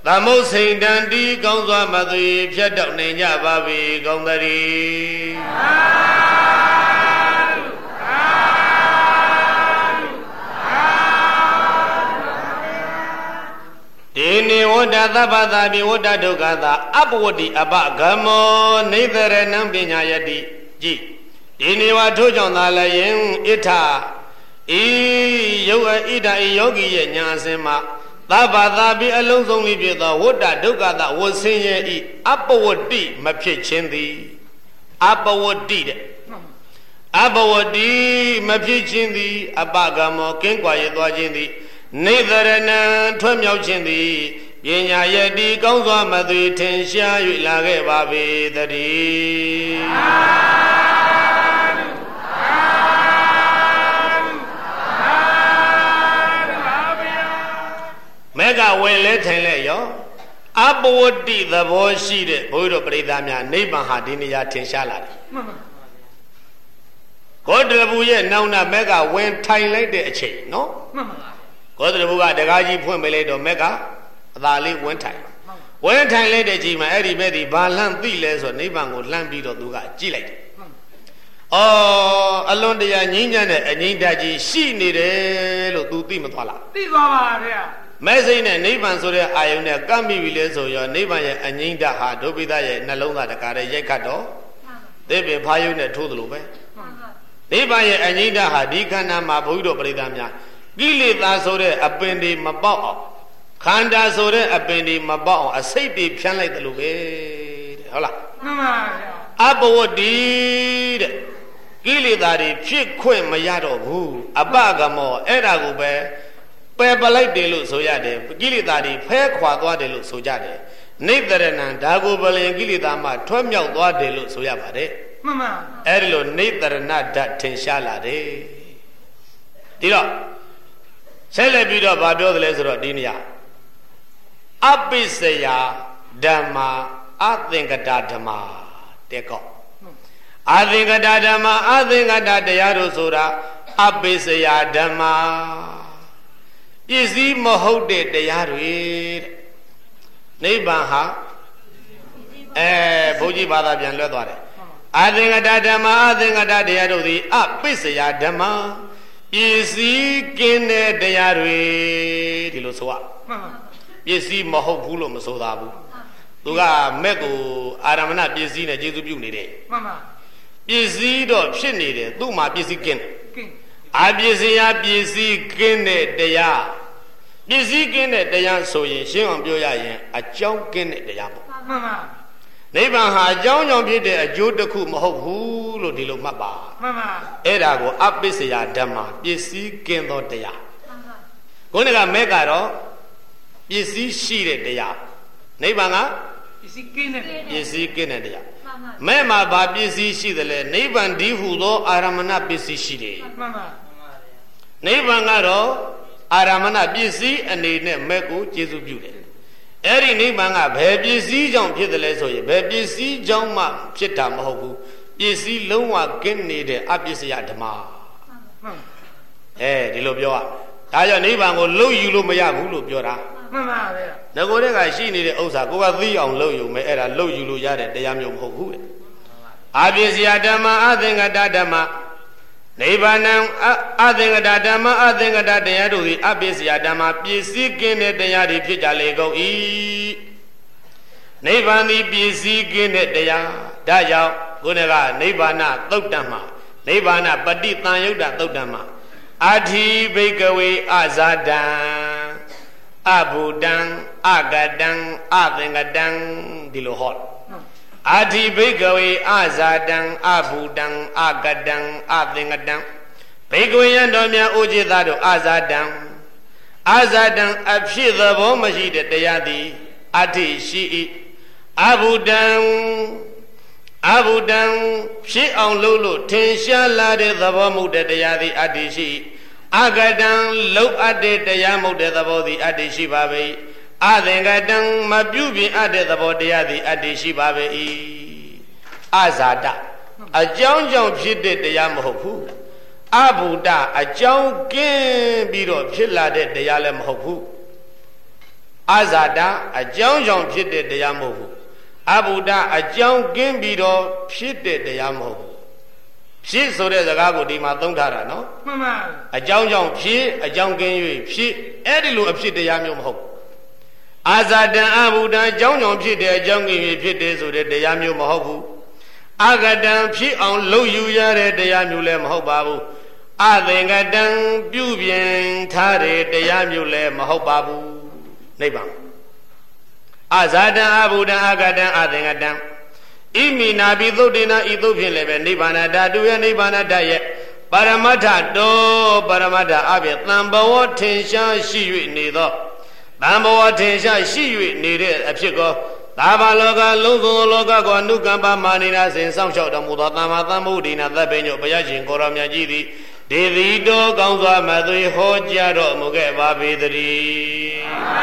သမုတ်စိန်တန်တီကောင်းစွာမသွေဖြတ်တောက်နေကြပါပြီကောင်းသတည်းဒီနိဝတ္တသဗ္ဗသာပိဝတ္တဒုက္ခသာအပဝတ္တိအပဂမောနိသရဏံပညာယတိကြည်ဒီနိဝထိုးကြောင့်သာလည်းယင်ဣထဤယုတ်ဣဒဤယောဂီရဲ့ညာအစဉ်မှာသဗ္ဗသာပိအလုံးစုံလေးဖြစ်သောဝတ္တဒုက္ခသာဝဆင်းရဲဤအပဝတ္တိမဖြစ်ခြင်းသည်အပဝတ္တိတဲ့အပဝတ္တိမဖြစ်ခြင်းသည်အပဂမောကင်းကွာရသွားခြင်းသည်နေသရဏံထွတ်မြောက်ခြင်းသည်ပညာယတိကောင်းစွာမသွေထင်ရှား၍လာခဲ့ပါပေတည်းမေကဝင်လဲထိုင်လဲရောအပဝတ္တိသဘောရှိတဲ့ဘုရားပရိသတ်များနိဗ္ဗာန်ဟာဒီနေရာထင်ရှားလာတယ်ဂေါတရဘူးရဲ့နောင်နာမေကဝင်ထိုင်လိုက်တဲ့အချိန်နော်ဂေါတရဘူးကတကားကြီးဖွင့်ပေးလိုက်တော့မေကအသာလေးဝင်ထိုင်လိုက်တဲ့အချိန်မှာအဲ့ဒီမဲ့ဒီဘာလှမ်းသိလဲဆိုနိဗ္ဗာန်ကိုလှမ်းပြီးတော့သူကကြည့်လိုက်တယ်အလွန်တရာငြိမ်းချမ်းတဲ့အငြိမ့်တကြီးရှိနေတယ်လို့သူသိမသွားလားသိသွားပါဗျာမဲစိမ့်နဲ့နိဗ္ဗာန်ဆိုတဲ့အာယုန်နဲ့ကပ်မိပြီလေဆိုရောနိဗ္ဗာန်ရဲ့အငြိမ့်တဟာဒုပိသရဲ့နှလုံးသားတကားတဲ့ရိုက်ခတ်တော့သိပင်ဖာယုန်နဲ့ထိုးသလိုပဲနိဗ္ဗာန်ရဲ့အငြိမ့်တဟာဒီခန္ဓာမှာဘုရားတို့ပရိသတ်များကိလေသာဆိုတဲ့အပင်တွေမပေါက်အောင်ခန္ဓာဆိုတဲ့အပင်တွေမပေါက်အောင်အစိတ်တွေဖြန်းလိုက်တယ်လို့ပဲတဲ့ဟုတ်လားမှန်ပါဗျာအပဝတ္တိတဲ့ကိလေသာတွေဖြစ်ခွင့်မရတော့ဘူးအပဂမောအဲ့ဒါကိုပဲပယ်ပလိုက်တယ်လို့ဆိုရတယ်ကိလေသာတွေဖဲခွာသွားတယ်လို့ဆိုကြတယ်နိတရဏံဒါကိုပလင်ကိလေသာမှထွတ်မြောက်သွားတယ်လို့ဆိုရပါတယ်မှန်ပါအဲ့ဒီလိုနိတရဏဓာတ်ထင်ရှားလာတယ်ဒီတော့ဆက်လက်ပြီးတော့ဗာပြောတယ်လဲဆိုတော့ဒီနေရာအပိစယဓမ္မာအသင်္ကတဓမ္မာတဲ့ကောအသင်္ကတဓမ္မာအသင်္ကတတရားတို့ဆိုတာအပိစယဓမ္မာပစ္စည်းမဟုတ်တဲ့တရားတွေတဲ့နိဗ္ဗာန်ဟာဘုန်းကြီးဘာသာပြန်လွှဲသွားတယ်အသင်္ကတဓမ္မာအသင်္ကတတရားတို့သည်အပိစယဓမ္မာပစ္စည်းကင်းတဲ့တရားတွေဒီလိုဆိုရပစ္စည်းမဟုတ်ဘူးလို့မဆိုတာဘူးသူကမက်ကိုအာရမဏပစ္စည်းနဲ့ကျေစုပြုနေတယ်မှန်ပါပစ္စည်းတော့ဖြစ်နေတယ်သူ့မှာပစ္စည်းကင်းတယ်အပစ္စယပစ္စည်းကင်းတဲ့တရားပစ္စည်းကင်းတဲ့တရားဆိုရင်ရှင်းအောင်ပြောရရင်အကြောင်းကင်းတဲ့တရားပေါ့မှန်ပါနိဗ္ဗာန်ဟာအကြောင်းကြောင့်ဖြစ်တဲ့အကျိုးတစ်ခုမဟုတ်ဘူးလို့ဒီလိုမှတ်ပါမှန်ပါအဲ့ဒါကိုအပစ္စယဓမ္မပစ္စည်းကင်းသောတရားမှန်ပါခုနကမဲ့ကတော့ပစ္စည်းရှိတဲ့တရားနိဗ္ဗာန်ကပစ္စည်းကင်းတဲ့တရားမဲ့မှာဘာပစ္စည်းရှိတယ်လဲနိဗ္ဗာန်ဒီဟုသောအာရမဏပစ္စည်းရှိတယ်မှန်ပါနိဗ္ဗာန်ကတော့အာရမဏပစ္စည်းအနေနဲ့မဲ့ကိုကျေစုပြုတယ်အဲ့ဒီနိဗ္ဗာန်ကဘယ်ပစ္စည်းကြောင့်ဖြစ်တယ်လဲဆိုရင်ဘယ်ပစ္စည်းကြောင့်မှဖြစ်တာမဟုတ်ဘူးပစ္စည်းလုံးဝကင်းနေတဲ့အပစ္စယဓမ္မဒီလိုပြောရဒါကြောင့်နိဗ္ဗာန်ကိုလှုပ်ယူလို့မရဘူးလို့ပြောတာမှန်ပါဗျာငကိုတဲ့ကရှိနေတဲ့ဥစ္စာကိုကသိအောင်လှုပ်ယူမယ်အဲ့ဒါလှုပ်ယူလို့ရတဲ့တရားမျိုးမဟုတ်ဘူးတဲ့အပစ္စယဓမ္မအသင်္ကတဓမ္မနိဗ္ဗာန်အသင်္ကတဓမ္မအသင်္ကတတရားတို့သည်အပစ္စယဓမ္မပစ္စည်းကင်းတဲ့တရားတွေဖြစ်ကြလေကုန်၏နိဗ္ဗာန်သည်ပစ္စည်းကင်းတဲ့တရားဒါကြောင့်ခုနကနိဗ္ဗာန်သုတ်တံမှာနိဗ္ဗာန်ပฏิသံယုတ်တသုတ်တံမှာအာထိဘိကဝေအဇာတံအဘူတံအကတံအသင်္ကတံဒီလိုဟောအာထိဘိကဝေအဇာတံအဘူတံအကတံအသင်္ကတံဘိကဝေယံတော်များအိုจิตသားတို့အဇာတံအဖြစ်သဘောမရှိတဲ့တရားသည်အထိရှိ၏အဘူတံဖြစ်အောင်လို့ထင်ရှားလာတဲ့သဘောမှုတဲ့တရားသည်အထိရှိအကတံလုံအပ်တဲ့တရားမှုတဲ့သဘောသည်အထိရှိပါပေ၏အသင်္ကတံမပြုပြင်အပ်တဲ့သဘောတရားသည်အထိရှိပါပေ၏အဇာတအကြောင်းကြောင့်ဖြစ်တဲ့တရားမဟုတ်ဘူးအဘူတအကြောင်းကင်းပြီးတော့ဖြစ်လာတဲ့တရားလည်းမဟုတ်ဘူးအာဇာတအကြောင်းကြောင့်ဖြစ်တဲ့တရားမဟုတ်ဘူးအဘုဒ္ဓအကြောင်းကင်းပြီးတော့ဖြစ်တဲ့တရားမဟုတ်ဘူးဖြစ်ဆိုတဲ့စကားကိုဒီမှာသုံးထားတာနော်မှန်ပါအကြောင်းကြောင့်ဖြစ်အကြောင်းကင်း၍ဖြစ်အဲ့ဒီလိုအဖြစ်တရားမျိုးမဟုတ်အာဇာတံအဘုဒ္ဓအကြောင်းကြောင့်ဖြစ်တဲ့အကြောင်းကင်း၍ဖြစ်တယ်ဆိုတဲ့တရားမျိုးမဟုတ်ဘူးအဂတံဖြစ်အောင်လုပ်ယူရတဲ့တရားမျိုးလည်းမဟုတ်ပါဘူးအသင်္ကတံပြုပြင်ထားတဲ့တရားမျိုးလည်းမဟုတ်ပါဘူးနိဗ္ဗာန်အာဇာတံအဘုဒ္ဓအဂတံအသင်္ကတံဣမိနာပိသုတ်တေနာဤသို့ဖြင့်လည်းပဲနိဗ္ဗာန်ဓာတုရဲ့နိဗ္ဗာန်ဓာတ်ရဲ့ပရမတ္ထတောပရမတ္ထအပြင်သံဘဝထင်ရှားရှိ၍နေသောသံဘဝထင်ရှားရှိ၍နေတဲ့အဖြစ်ကိုသာဘာလောကလုံးစုံလောကကိုအနုကမ္ပမာနိနာစဉ်စောင့်ရှောက်တော်မူသောသမ္မာသမ္ဗုဒ္ဓိနာသဗ္ဗညုဘုရားရှင်ကိုရောမြတ်ကြီးသည်ဒေဝီတော်ကောင်းစွာမသွေဟောကြားတော်မူခဲ့ပါပေသတည်း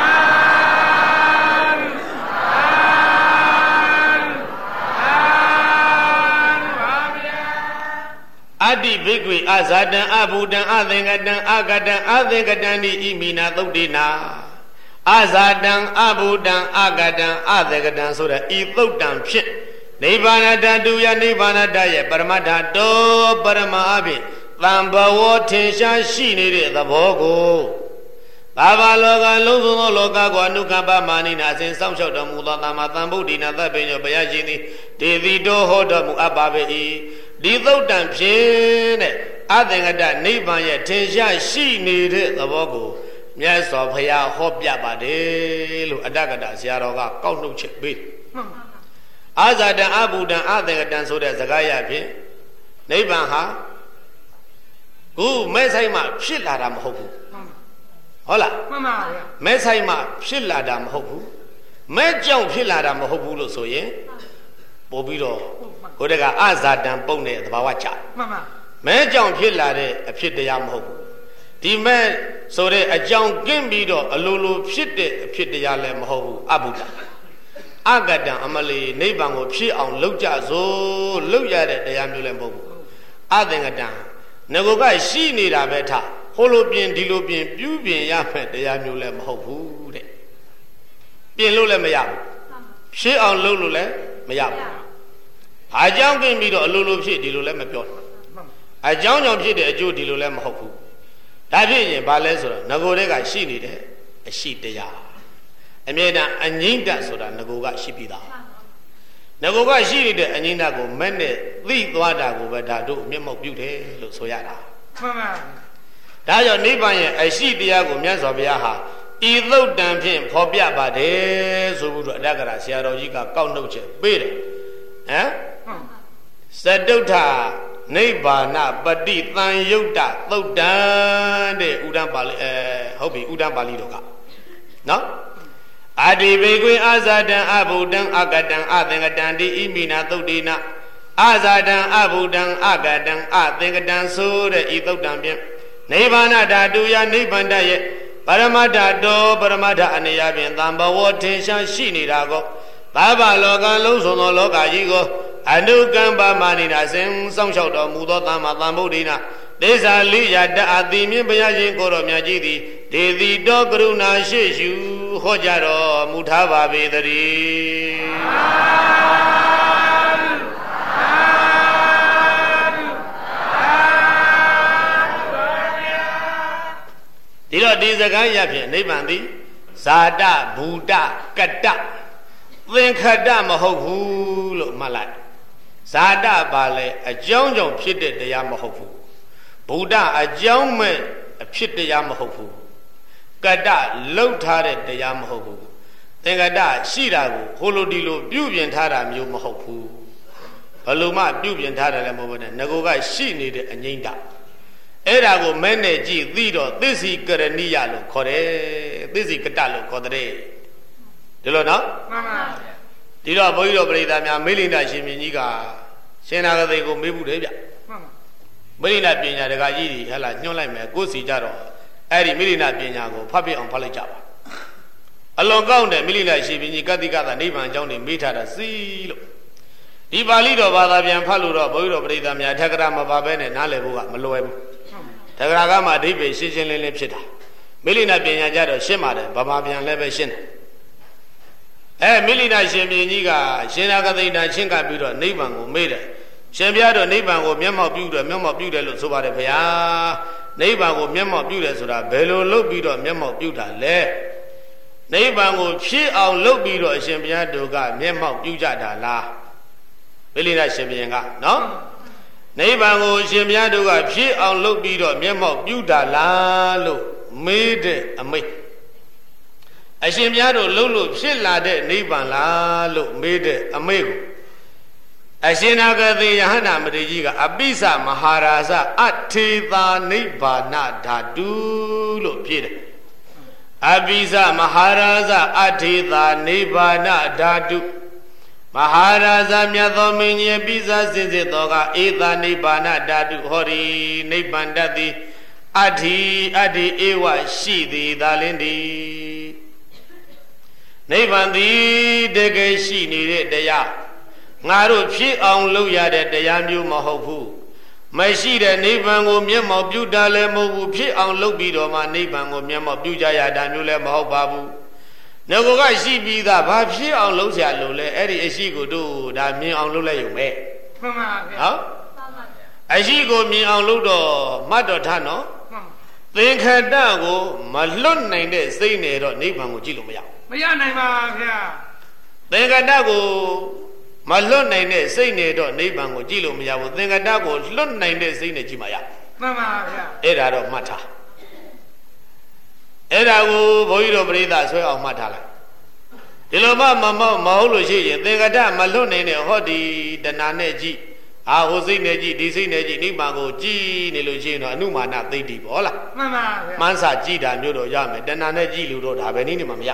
အတ္တိဘိက္ခွေအာဇာတံအဘုဒ္ဓံအသင်္ကတံအဂတံအသင်္ကတံတိဣမိနာသုတ်တိနာအာဇာတံအဘုဒ္ဓံအဂတံအသင်္ကတံဆိုတဲ့ဤသုတ်တံဖြင့်နိဗ္ဗာန်ဓာတုယနိဗ္ဗာန်ဓာတ်ရဲ့ပရမတ္ထတောပရမအဖြစ်သံဘဝထင်ရှားရှိနေတဲ့သဘောကိုသာဘာလောကလုံးစုံသောလောကကိုအနုကမ္ပမာနိနာစဉ်စောင့်ရှောက်တော်မူသောသမ္မာသမ္ဗုဒ္ဓိနာသဗ္ဗညုဘုရားရှင်သည်ဒေဝီတော်ဟောတော်မူအပ်ပါပေ၏ဒီသုတ်တံဖြင့်တဲ့အသင်္ကတနိဗ္ဗာန်ရဲ့ထင်ရှားရှိနေတဲ့သဘောကိုမြတ်စွာဘုရားဟောပြပါတယ်လို့အတ္တကတဆရာတော်ကကောက်နှုတ်ချက်ပေးအာဇာတံအဘုဒ္ဓံအသင်္ကတံဆိုတဲ့စကားရဖြင့်နိဗ္ဗာန်ဟာခုမဲ့ဆိုင်မှဖြစ်လာတာမဟုတ်ဘူးဟုတ်လားမှန်ပါဗျာမဲ့ဆိုင်မှဖြစ်လာတာမဟုတ်ဘူးမဲ့ကြောင့်ဖြစ်လာတာမဟုတ်ဘူးလို့ဆိုရင်ပို့ပြီးတော့ကိုတကအဇာတံပုံတဲ့သဘာဝချမှန်ပါမဲကြောင့်ဖြစ်လာတဲ့အဖြစ်တရားမဟုတ်ဘူးဒီမဲ့ဆိုတဲ့အကြောင်းကင်းပြီးတော့အလိုလိုဖြစ်တဲ့အဖြစ်တရားလည်းမဟုတ်ဘူးအဘုဒ္ဓအဂတံအမလီနိဗ္ဗာန်ကိုဖြစ်အောင်လုပ်ကြစို့လုပ်ရတဲ့တရားမျိုးလည်းမဟုတ်ဘူးအသင်္ကတံငကိုကရှိနေတာပဲထားဟိုလိုပြင်ဒီလိုပြင်ပြုပြင်ရမယ်တရားမျိုးလည်းမဟုတ်ဘူးတဲ့ပြင်လို့လည်းမရဘူးဖြစ်အောင်လုပ်လို့လည်းမရဘူးအကြောင်းကင်းပြီးတော့အလိုလိုဖြစ်ဒီလိုလည်းမပြောဘူးအကြောင်းကြောင့်ဖြစ်တဲ့အကျိုးဒီလိုလည်းမဟုတ်ဘူးဒါဖြစ်ရင်ဘာလဲဆိုတော့ငကိုတွေကရှိနေတယ်အရှိတရားအမြဲတမ်းအငိမ့်တဆိုတာငကိုကရှိပြီးသားငကိုကရှိနေတဲ့အငိမ့်တကိုမဲ့နဲ့သိသွားတာကိုပဲဒါတို့မျက်မှောက်ပြုတယ်လို့ဆိုရတာမှန်ပါဒါကြောင့်နိဗ္ဗာန်ရဲ့အရှိတရားကိုမြတ်စွာဘုရားဟာဤသုတ်တံဖြင့်ဖော်ပြပါတယ်ဆိုပြီးတော့အတ္တကရာဆရာတော်ကြီးကကောက်နှုတ်ချက်ပေးတယ်ဟမ်သတုဋ္ဌနိဗ္ဗာနပฏิသံယုတ်တသုတ်တံတဲ့ဥဒ္ဒပါဠိဟုတ်ပြီဥဒ္ဒပါဠိတော်ကနော်အာတိဘေကွေအာဇာတံအဘုဒ္ဓံအကတံအသင်္ကတံတိဣမိနာသုတ်တိနာအာဇာတံအဘုဒ္ဓံအကတံအသင်္ကတံဆိုတဲ့ဤသုတ်တံဖြင့်နိဗ္ဗာန်ဓာတုယနိဗ္ဗာန်ရဲ့ပရမတ္ထတောပရမတ္ထအနေအချင်းသံဘဝထင်ရှားရှိနေတာကိုဘာဗလောကလုံးစုံသောလောကကြီးကိုအနုကမ္ပမာနိနာစဉ်စောင့်ရှောက်တော်မူသောသမ္မာသမ္ဗုဒ္ဓိနာဒေသလိယတအတိမြင့်ဘုရားရှင်ကိုတော်မြတ်ကြီးသည်ဒေသီတော်ကရုဏာရှိရှုဟောကြားတော်မူထားပါပေသတည်းဒီတော့ဒီစကားရဖြင့်နိဗ္ဗာန်သည်ဇာတဘူတကတ္တသင်္ခတမဟုတ်ဘူးလို့မှတ်လိုက်ဇာတပါလဲအကြောင်းကြောင့်ဖြစ်တဲ့တရားမဟုတ်ဘူးဗုဒ္ဓအကြောင်းမဲ့အဖြစ်တရားမဟုတ်ဘူးကတ္တလှုပ်ထားတဲ့တရားမဟုတ်ဘူးသင်္ခတရှိတာကိုဟိုလိုဒီလိုပြုပြင်ထားတာမျိုးမဟုတ်ဘူးဘယ်လိုမှပြုပြင်ထားတယ်လည်းမဟုတ်ဘူးနဲ့ငကိုကရှိနေတဲ့အငိမ့်တအဲ့ဒါကိုမဲနဲ့ကြည့်သိတော့သစ္စီကရဏိယလို့ခေါ်တယ်သစ္စီကတ္တလို့ခေါ်တဲ့ဒီလိုနော်မှန်ပါဒီတော့ဘုန်းကြီးတို့ပရိသတ်များမိလိန္ဒရှင်မြင်းကြီးကရှင်နာဂသိကိုမေးဘူးတယ်ဗျမှန်ပါမိလိန္ဒပညာတကကြီးကြီးဟဲ့လားညွှန်လိုက်မယ်ကိုယ်စီကြတော့အဲ့ဒီမိလိန္ဒပညာကိုဖတ်ပြအောင်ဖတ်လိုက်ကြပါအလွန်ကောင်းတဲ့မိလိန္ဒရှင်မြင်းကြီးကတိကသာနိဗ္ဗာန်အကြောင်းတွေမေးထားတာစီလို့ဒီပါဠိတော်ဘာသာပြန်ဖတ်လို့တော့ဘုန်းကြီးတို့ပရိသတ်များထက်ကရာမပါဘဲနဲ့နားလည်ဖို့ကမလွယ်ဘူးထက်ကရာကမှအဓိပ္ပာယ်ရှင်းရှင်းလင်းလင်းဖြစ်တာမိလိန္ဒပညာကြတော့ရှင်းပါတယ်ဗမာပြန်လည်းပဲရှင်းတယ်မိလိနာရှင်ဘုရင်ကြီးကရှင်နာဂသိဏချင်းကပြီးတော့နိဗ္ဗာန်ကိုမေးတယ်ရှင်ဘုရားတို့နိဗ္ဗာန်ကိုမျက်မှောက်ပြုတယ်မျက်မှောက်ပြုတယ်လို့ဆိုပါတယ်ဗျာနိဗ္ဗာန်ကိုမျက်မှောက်ပြုတယ်ဆိုတာဘယ်လိုလုပ်ပြီးတော့မျက်မှောက်ပြုတာလဲနိဗ္ဗာန်ကိုဖြစ်အောင်လုပ်ပြီးတော့အရှင်ဘုရားတို့ကမျက်မှောက်ပြုကြတာလားမိလိနာရှင်ဘုရင်ကနော်နိဗ္ဗာန်ကိုအရှင်ဘုရားတို့ကဖြစ်အောင်လုပ်ပြီးတော့မျက်မှောက်ပြုတာလားလို့မေးတဲ့အမိတ်အရှင်ဘုရားတို့လှုပ်လို့ဖြစ်လာတဲ့နိဗ္ဗာန်လားလို့မေးတဲ့အမိတ်ကိုအရှင်နာဂတိယဟန္တာမထေရကြီးကအပိစမဟာရာဇအထေသာနိဗ္ဗာနဓာတုလို့ဖြေတယ်အပိစမဟာရာဇအထေသာနိဗ္ဗာနဓာတုမဟာရာဇမြတ်သောမင်းကြီးပိစစင်စစ်တော်ကဧသာနိဗ္ဗာနဓာတုဟောဒီနိဗ္ဗာန်တတ်သည်အဋ္ဌိဧဝရှိသည်သာလင်းသည်နိဗ္ဗာန်သည်တကယ်ရှိနေတဲ့တရားငါတို့ဖြစ်အောင်လုပ်ရတဲ့တရားမျိုးမဟုတ်ဘူးမရှိတဲ့နိဗ္ဗာန်ကိုမျက်မှောက်ပြုတာလည်းမဟုတ်ဘူးဖြစ်အောင်လုပ်ပြီးတော့မှနိဗ္ဗာန်ကိုမျက်မှောက်ပြုကြရတာမျိုးလည်းမဟုတ်ပါဘူးငါကရှိပြီးသားဘာဖြစ်အောင်လုပ်ရလို့လဲအဲ့ဒီအရှိကိုတို့ဒါမြင်အောင်လုပ်လိုက်ရုံပဲမှန်ပါဗျာဟုတ်အရှိကိုမြင်အောင်လုပ်တော့မှတ်တော်ထားနော်သင်္ခတကိုမလွတ်နိုင်တဲ့စိတ်နဲ့တော့နိဗ္ဗာန်ကိုကြည့်လို့မရဘူးမရနိုင်ပါဗျာသင်္ခတကိုမလွတ်နိုင်တဲ့စိတ်နဲ့တော့နိဗ္ဗာန်ကိုကြည့်လို့မရဘူးသင်္ခတကိုလွတ်နိုင်တဲ့စိတ်နဲ့ကြည့်မှရမှန်ပါဗျာအဲ့ဒါတော့မှတ်ထားအဲ့ဒါကိုဘုန်းကြီးတို့ပြိဿဆွဲအောင်မှတ်ထားလိုက်ဒီလိုမှမဟုတ်လို့ရှိရင်သင်္ခတမလွတ်နိုင်တဲ့ဟောဒီတဏှာနဲ့ကြည့်ဟိုစိတ်နဲ့ကြည့်ဒီစိတ်နဲ့ကြည့်နိဗ္ဗာန်ကိုကြည့်နေလို့ရှိရင်တော့အနုမာနသိတိပေါ့လားမှန်ပါဗျာမှန်းစာကြည့်တာမျိုးတော့ရမယ်တဏှာနဲ့ကြည့်လို့တော့ဒါပဲနည်းနေမှာမရ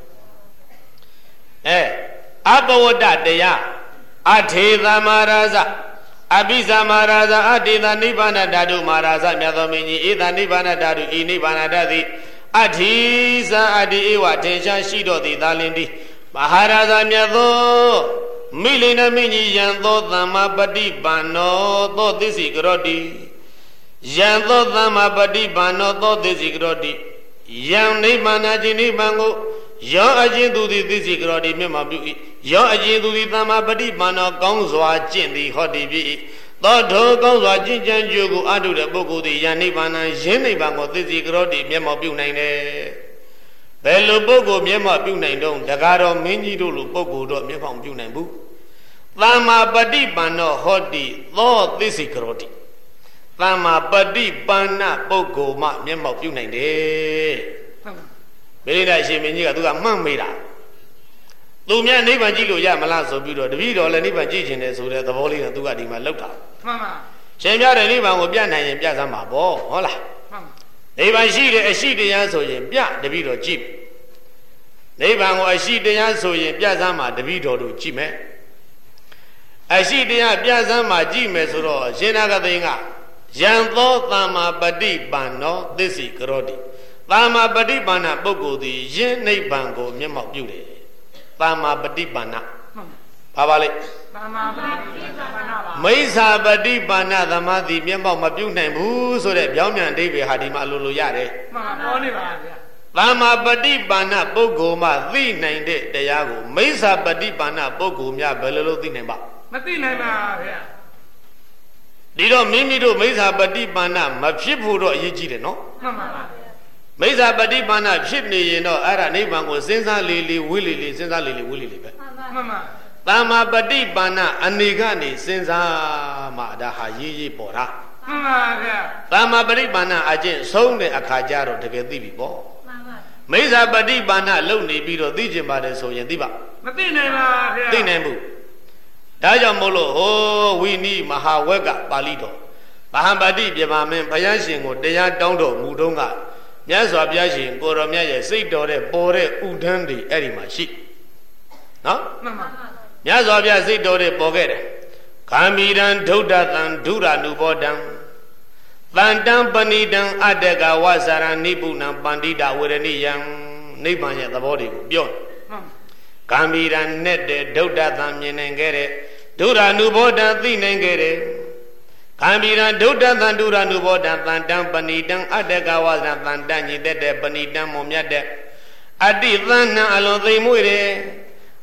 အပဝတ္တတရားအထေသမရာဇအပိသမရာဇအတေသနိဗ္ဗာန်ဓာတုမဟာရာဇမြတ်သောမင်းကြီးဧသနိဗ္ဗာန်ဓာတုဤနိဗ္ဗာန်ဓာတိအဋ္ဌိဇာအတိဧဝထေရှားရှိတော်သည်သာလင်သည်မဟာရာဇမြတ်သောမိလိနမင်းကြီးယံသောသမ္မာပฏิပန္နောသောသစ္စိကရောတိယံသောသမ္မာပฏิပန္နောသောသစ္စိကရောတိယံနိဗ္ဗာန်ခြင်းနိဗ္ဗာန်ကိုယောအချင်းသူသည်သစ္စိကရောတိမြတ်မှာပြု၏ယောအချင်းသူသည်သမ္မာပฏิပန္နောကောင်းစွာကျင့်သည်ဟောတိဖြစ်၏သောထိုကောင်းစွာကျင့်ကြံကြိုးကိုအထုတဲ့ပုဂ္ဂိုလ်သည်ယံနိဗ္ဗာန်ယင်းနိဗ္ဗာန်ကိုသစ္စိကရောတိမြတ်မှာပြုနိုင်တယ်ဘယ်လိုပုဂ္ဂိုလ်မျက်မှောက်ပြုနိုင်တော့တကားတော်မင်းကြီးတို့လိုပုဂ္ဂိုလ်တော့မျက်မှောက်ပြုနိုင်ဘူးသမ္မာပฏิပန္နောဟောတိသောသစ္စိကရောတိသမ္မာပฏิပန္နပုဂ္ဂိုလ်မှမျက်မှောက်ပြုနိုင်တယ်မိရိဒရှင်မင်းကြီးကသူကမှတ်မိတာသူများနိဗ္ဗာန်ကြည့်လို့ရမလားဆိုပြီးတော့တပည့်တော်လည်းနိဗ္ဗာန်ကြည့်ခြင်းတယ်ဆိုတဲ့သဘောလေးနဲ့သူကဒီမှာလောက်တာမှန်ပါရှင်ပြတဲ့နိဗ္ဗာန်ကိုပြနိုင်ရင်ပြစမ်းပါပေါ့ဟုတ်လားမှန်ပါနိဗ္ဗာန်ရှိတဲ့အရှိတရားဆိုရင်ပြတပည့်တော်ကြည့်နိဗ္ဗာန်ကိုအရှိတရားဆိုရင်ပြစမ်းပါတပည့်တော်တို့ကြည့်မယ်အရှိတရားပြစမ်းပါကြည့်မယ်ဆိုတော့ရှင်နာဂသိင်ကယံသောသမ္မာပฏิပန္နောသစ္စိကရောတိသမ္မာပฏิပန္နပုဂ္ဂိုလ်သည်ယင်းနိဗ္ဗာန်ကိုမျက်မှောက်ပြုတယ်သမ္မာပฏิပန္နဘာပါလဲသမ္မာပฏิပန္နပါမိစ္ဆာပฏิပန္နသမာဓိမျက်မှောက်မပြုနိုင်ဘူးဆိုတဲ့ပြောင်းပြန်အဓိပ္ပာယ်ဟာဒီမှာလိုရတယ်မှန်ပါပေါ်နေပါဗျာသမ္မာပฏิပန္နပုဂ္ဂိုလ်မှသိနိုင်တဲ့တရားကိုမိစ္ဆာပฏิပန္နပုဂ္ဂိုလ်များဘယ်လိုလုပ်သိနိုင်ပါမသိနိုင်ပါဗျာဒီတော့မိမိတို့မိစ္ဆာပฏิပန္နမဖြစ်ဖို့တော့အရေးကြီးတယ်နော်မှန်ပါပါမိစ္ဆာပฏิပန္နဖြစ်နေရင်တော့အဲ့ဒါနိဗ္ဗာန်ကိုစဉ်းစားလေလေဝိလေလေစဉ်းစားလေလေဝိလေလေပဲမှန်ပါသမ္မာပฏิပန္နအနေကနေစဉ်းစားမှဒါဟာရေးရေးပေါ်တာမှန်ပါဗျာသမ္မာပฏิပန္နအကျင့်ဆုံးတဲ့အခါကျတော့တကယ်သိပြီပေါ့မှန်ပါမိစ္ဆာပฏิပန္နလုံနေပြီးတော့သိကျင်ပါတယ်ဆိုရင်သိပါမသိနိုင်ပါဗျာသိနိုင်ဘူးဒါကြောင့်မို့လို့ဟိုဝိနိမဟာဝက်ကပါဠိတော်မဟာပါတိပြမမင်းဘုရားရှင်ကိုတရားတောင်းတော်မူတော့ကမြတ်စွာဘုရားရှင်ကိုရောမြတ်ရဲ့စိတ်တော်တဲ့ပေါ်တဲ့ဥဒန်းတွေအဲ့ဒီမှာရှိနော်မှန်ပါမြတ်စွာဘုရားစိတ်တော်တဲ့ပေါ်ခဲ့တယ်ဂံမီရန်ဒုဒ္ဒတံဒုရနုဘောတံတန်တံပဏိတံအတ္တကဝဆရဏိပုဏ္ဏပန္တိတဝေရဏိယံနိဗ္ဗာန်ရဲ့သဘောတွေကိုပြောဂံမီရန်နဲ့တဲ့ဒုဒ္ဒတံမြင်နိုင်ခဲ့တဲ့ဒုရနုဘောတံသိနိုင်ခဲ့တဲ့ဂံမီရန်ဒုဒ္ဒတံဒုရနုဘောတံတန်တံပဏိတံအတ္တကဝဆရတန်တံညီတဲ့ပဏိတံမုံမြတ်တဲ့အတ္တိသဏ္ဏအလွန်သိမ်မွေ့တယ်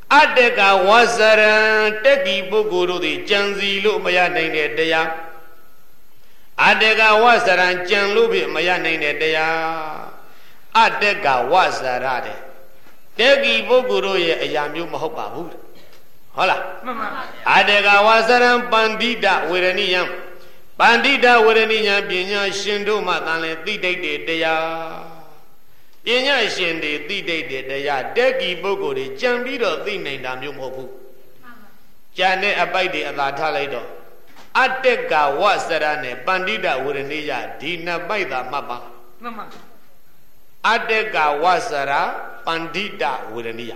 အတ္တကဝါစရံတက်ကြီးပုဂ္ဂိုလ်တို့သည်ကြံစီလို့မရနိုင်တဲ့တရားအတ္တကဝါစရံကြံလို့ဖြင့်မရနိုင်တဲ့တရားအတ္တကဝါစရတဲ့တက်ကြီးပုဂ္ဂိုလ်တို့ရဲ့အရာမျိုးမဟုတ်ပါဘူးဟုတ်လားမှန်ပါအတ္တကဝါစရံပန္တိတဝေရဏိယံပန္တိတဝေရဏိယံပညာရှင်တို့မှတန်လဲသိတိတ်တဲ့တရားပညာရှင်တွေသိတိတ်တဲ့တရားတက်ကြီးပုဂ္ဂိုလ်တွေကြံပြီးတော့သိနိုင်တာမျိုးမဟုတ်ဘူးကြံတဲ့အပိုက်တွေအသာထားလိုက်တော့အတ္တကဝစရနဲ့ပန္တိတဝေရဏိယဒီနှစ်ပိုက်သာမှတ်ပါမှန်ပါအတ္တကဝစရပန္တိတဝေရဏိယ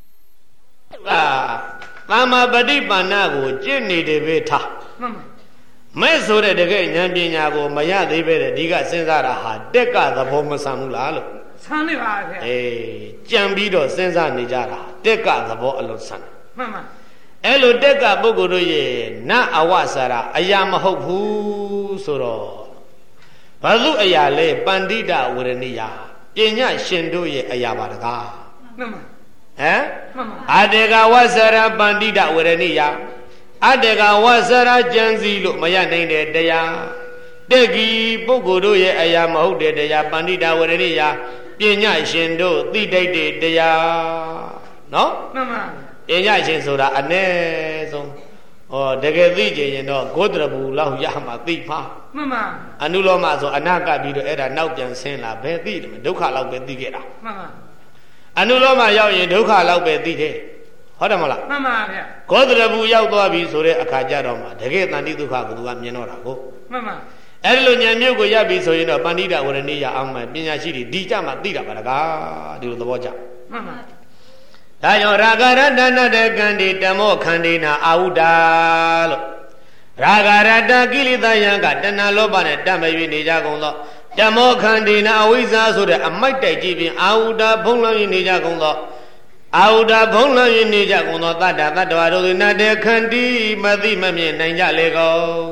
သမ္မာပฏิပန္နကိုကျင့်နေတယ်ပဲထားမှန်ပါမဲ့ဆိုတဲ့တကယ်ဉာဏ်ပညာကိုမရသေးပဲတဲ့ဒီကစဉ်းစားတာဟာတက်ကသဘောမဆန်ဘူးလားလို့ဆန်နေပါဗျာကြံပြီးတော့စဉ်းစားနေကြတာတက်ကသဘောအလုံးဆန်မှန်ပါအဲ့လိုတက်ကပုဂ္ဂိုလ်တို့ရဲ့နအဝဆရာအရာမဟုတ်ဘူးဆိုတော့ဘာလို့အရာလဲပန္တိတဝေရဏိယပညာရှင်တို့ရဲ့အရာပါတကားမှန်ပါဟမ်အတ္တကဝဆရာပန္တိတဝေရဏိယအတ္တကဝဆရာကြံစီလို့မရနိုင်တဲ့တရားတက်ကြီးပုဂ္ဂိုလ်တို့ရဲ့အရာမဟုတ်တဲ့တရားပန္တိတဝေရဏိယပညာရှင်တို့သိတတ်တဲ့တရားနော်မှန်ပါပညာရှင်ဆိုတာအ ਨੇ ဆုံးတကယ်သိကြရင်တော့ဂုတ္တရဘူးလောက်ရမှာသိမှာမှန်ပါအနုလောမဆိုအနာကပြီးတော့အဲ့ဒါနောက်ပြန်ဆင်းလာဘယ်သိတယ်ဒုက္ခလောက်ပဲသိခဲ့တာမှန်ပါအနုလောမရောက်ရင်ဒုက္ခလောက်ပဲသိတယ်ဟုတ်တယ်မလားမှန်ပါဗျာဂုတ္တရဘူးရောက်သွားပြီဆိုတဲ့အခါကျတော့မှတကယ်တန်တိဒုက္ခကိုသူကမြင်တော့တာကိုမှန်ပါအဲ့ဒီလိုဉာဏ်မျိုးကိုရပြီဆိုရင်တော့ပန္တိတဝေရဏိယအောင်မှပညာရှိတွေဒီကြမှာသိတာပါတကားဒီလိုသဘောကျမှန်ပါဒါကြောင့်ရာဂရတနတကံဒီတမောခန္ဒီနာအာဟုတာလို့ရာဂရတကိလေသာယံကတဏှာလောဘနဲ့တတ်မရွေးနေကြကုန်သောတမောခန္ဒီနာအဝိဇ္ဇာဆိုတဲ့အမိုက်တိုက်ကြည့်ပြီးအာဟုတာဘုံလောင်းနေကြကုန်သောအာဟုတာဘုံလောင်းနေကြကုန်သောတတ္တတတ္တဝါတို့သည်နတခန္ဒီမသိမမြင်နိုင်ကြလေကုန်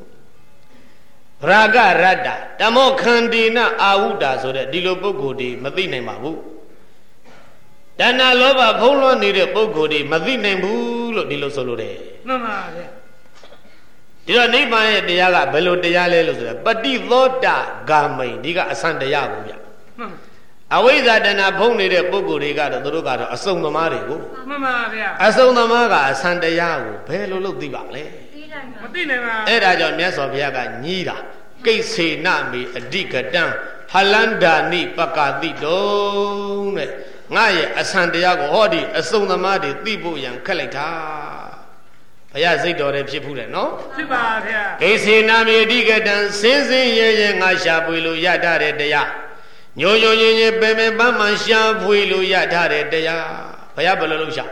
ရာဂရတ္တတမောခန္ဒီနာအာဟုတာဆိုတဲ့ဒီလိုပုဂ္ဂိုလ်ဒီမသိနိုင်ပါဘူးတဏှာလောဘဖုံးလွှမ်းနေတဲ့ပုဂ္ဂိုလ်ဒီမသိနိုင်ဘူးလို့ဒီလိုဆိုလို့တယ်မှန်ပါဗျာဒီတော့နိဗ္ဗာန်ရဲ့တရားကဘယ်လိုတရားလဲလို့ဆိုတော့ပฏิသောတဂာမိန်ဒီကအစံတရားကိုဗျမှန်အဝိဇ္ဇာတဏှာဖုံးနေတဲ့ပုဂ္ဂိုလ်တွေကတော့သူတို့ကတော့အစုံသမားတွေကိုမှန်ပါဗျာအစုံသမားကအစံတရားကိုဘယ်လိုလုပ်သိပါလဲမသိနိုင်ပါအဲ့ဒါကြောင့်မြတ်စွာဘုရားကညီးတာကိစ္ဆေနမေအဓိကတံဟလန္ဒာနိပကာတိတုံတဲ့ငါရဲ့အဆန်တရားကိုဟောဒီအစုံသမားတွေသိဖို့ရန်ခက်လိုက်တာဘုရားစိတ်တော်တယ်ဖြစ်ဘူးတယ်နော်ဖြစ်ပါဗျာကိစ္ဆေနမေအဓိကတံစင်းစင်းရဲရဲငါရှာဖွေလို့ရတတ်တဲ့တရားညိုညိုညင်ညင်ပင်ပင်ပန်းပန်းရှာဖွေလို့ရတတ်တဲ့တရားဘုရားဘယ်လိုလုပ်ရှာ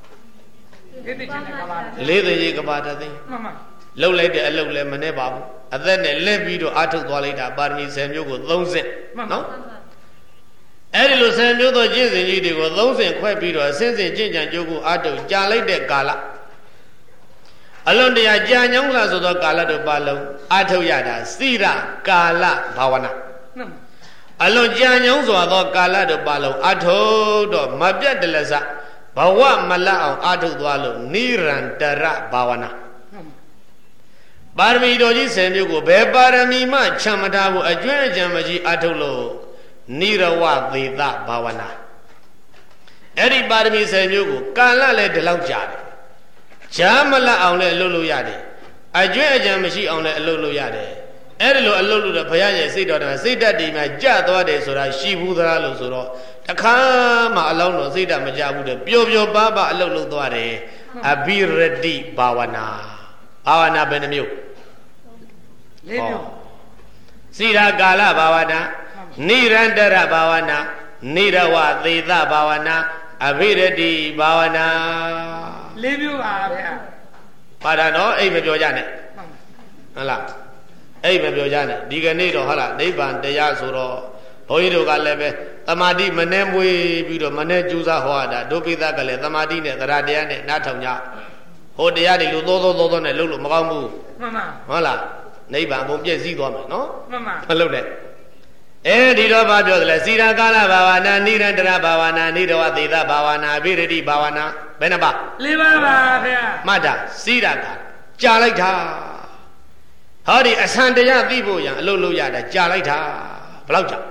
လေးသိချင်းကဘာတသိမှန်ပါလှုပ်လိုက်တဲ့အလုပ်လည်းမနဲ့ပါဘူးအသက်နဲ့လက်ပြီးတော့အာထုတ်သွားလိုက်တာပါရမီ10မျိုးကို30နော်အဲ့ဒီလို10မျိုးသောကျင့်စဉ်ကြီးတွေကို30ခွဲပြီးတော့အစဉ်စဉ်ကျင့်ကြံကြိုးကိုအာထုတ်ကြာလိုက်တဲ့ကာလအလွန်တရာကြာညောင်းလာဆိုသောကာလတို့ပါလုံးအာထုတ်ရတာစိရကာလဘာဝနာအလွန်ကြာညောင်းစွာသောကာလတို့ပါလုံးအာထုတ်တော့မပြတ်တလစဘဝမလတ်အောင်အာထုတ်သွားလို့နိရန္တရဘာဝနာပါရမီတော်ကြီး10မျိုးကိုဘယ်ပါရမီမှချမ်းမထားဘူးအကျွမ်းအကြံမကြီးအထုတ်လို့နိရဝသေသဘာဝနာအဲ့ဒီပါရမီ10မျိုးကိုကာလလည်းဒီလောက်ကြာတယ်ဂျာမလအောင်လည်းအလုပ်လုပ်ရတယ်အကျွမ်းအကြံမရှိအောင်လည်းအလုပ်လုပ်ရတယ်အဲ့ဒီလိုအလုပ်လုပ်တော့ဘုရားရဲ့စိတ်တော်တော်စိတ်ဓာတ်တွေမှာကြသွားတယ်ဆိုတာရှိဘူးသလားလို့ဆိုတော့တခါမှအလောင်းတော်စိတ်ဓာတ်မကြဘူးတဲ့ပျော်ပျော်ပါပါအလုပ်လုပ်သွားတယ်အဘိရတိဘာဝနာဘာဝနာဘယ်နှမျိုးလေးမျိုးစိရကာလဘာဝနာနိရန္တရဘာဝနာနိရဝသေသဘာဝနာအဘိရတိဘာဝနာလေးမျိုးပါဗျာပါတာနော်အိမ်မပြောကြနဲ့ဟုတ်လားအိမ်မပြောကြနဲ့ဒီကနေ့တော့ဟုတ်လားနိဗ္ဗာန်တရားဆိုတော့ဘုန်းကြီးတို့ကလည်းပဲသမာဓိမနှဲမွေးပြီးတော့မနှဲကြိုးစားဟောတာဒုပိသကလည်းသမာဓိနဲ့သရတရားနဲ့နားထောင်ကြဟိုတရားတွေလို့သောနဲ့လုပ်လို့မကောင်းဘူးမှန်ပါဟုတ်လားနိဗ္ဗာန်ဘုံပြည့်စည်သွားမယ်နော်မှန်ပါမလုပ်နဲ့အဲဒီတော့ဘာပြောသလဲစီရကာလဘာဝနာနိရန္တရဘာဝနာနိရဝသေသဘာဝနာအဘိရတိဘာဝနာဘယ်နှပါ 4ပါးပါဗျာမှတ်တာစီးတာကကြာလိုက်တာဟောဒီအဆန်တရားသိဖို့ရန်အလုပ်လုပ်ရတာကြာလိုက်တာဘယ်လောက်ကြာ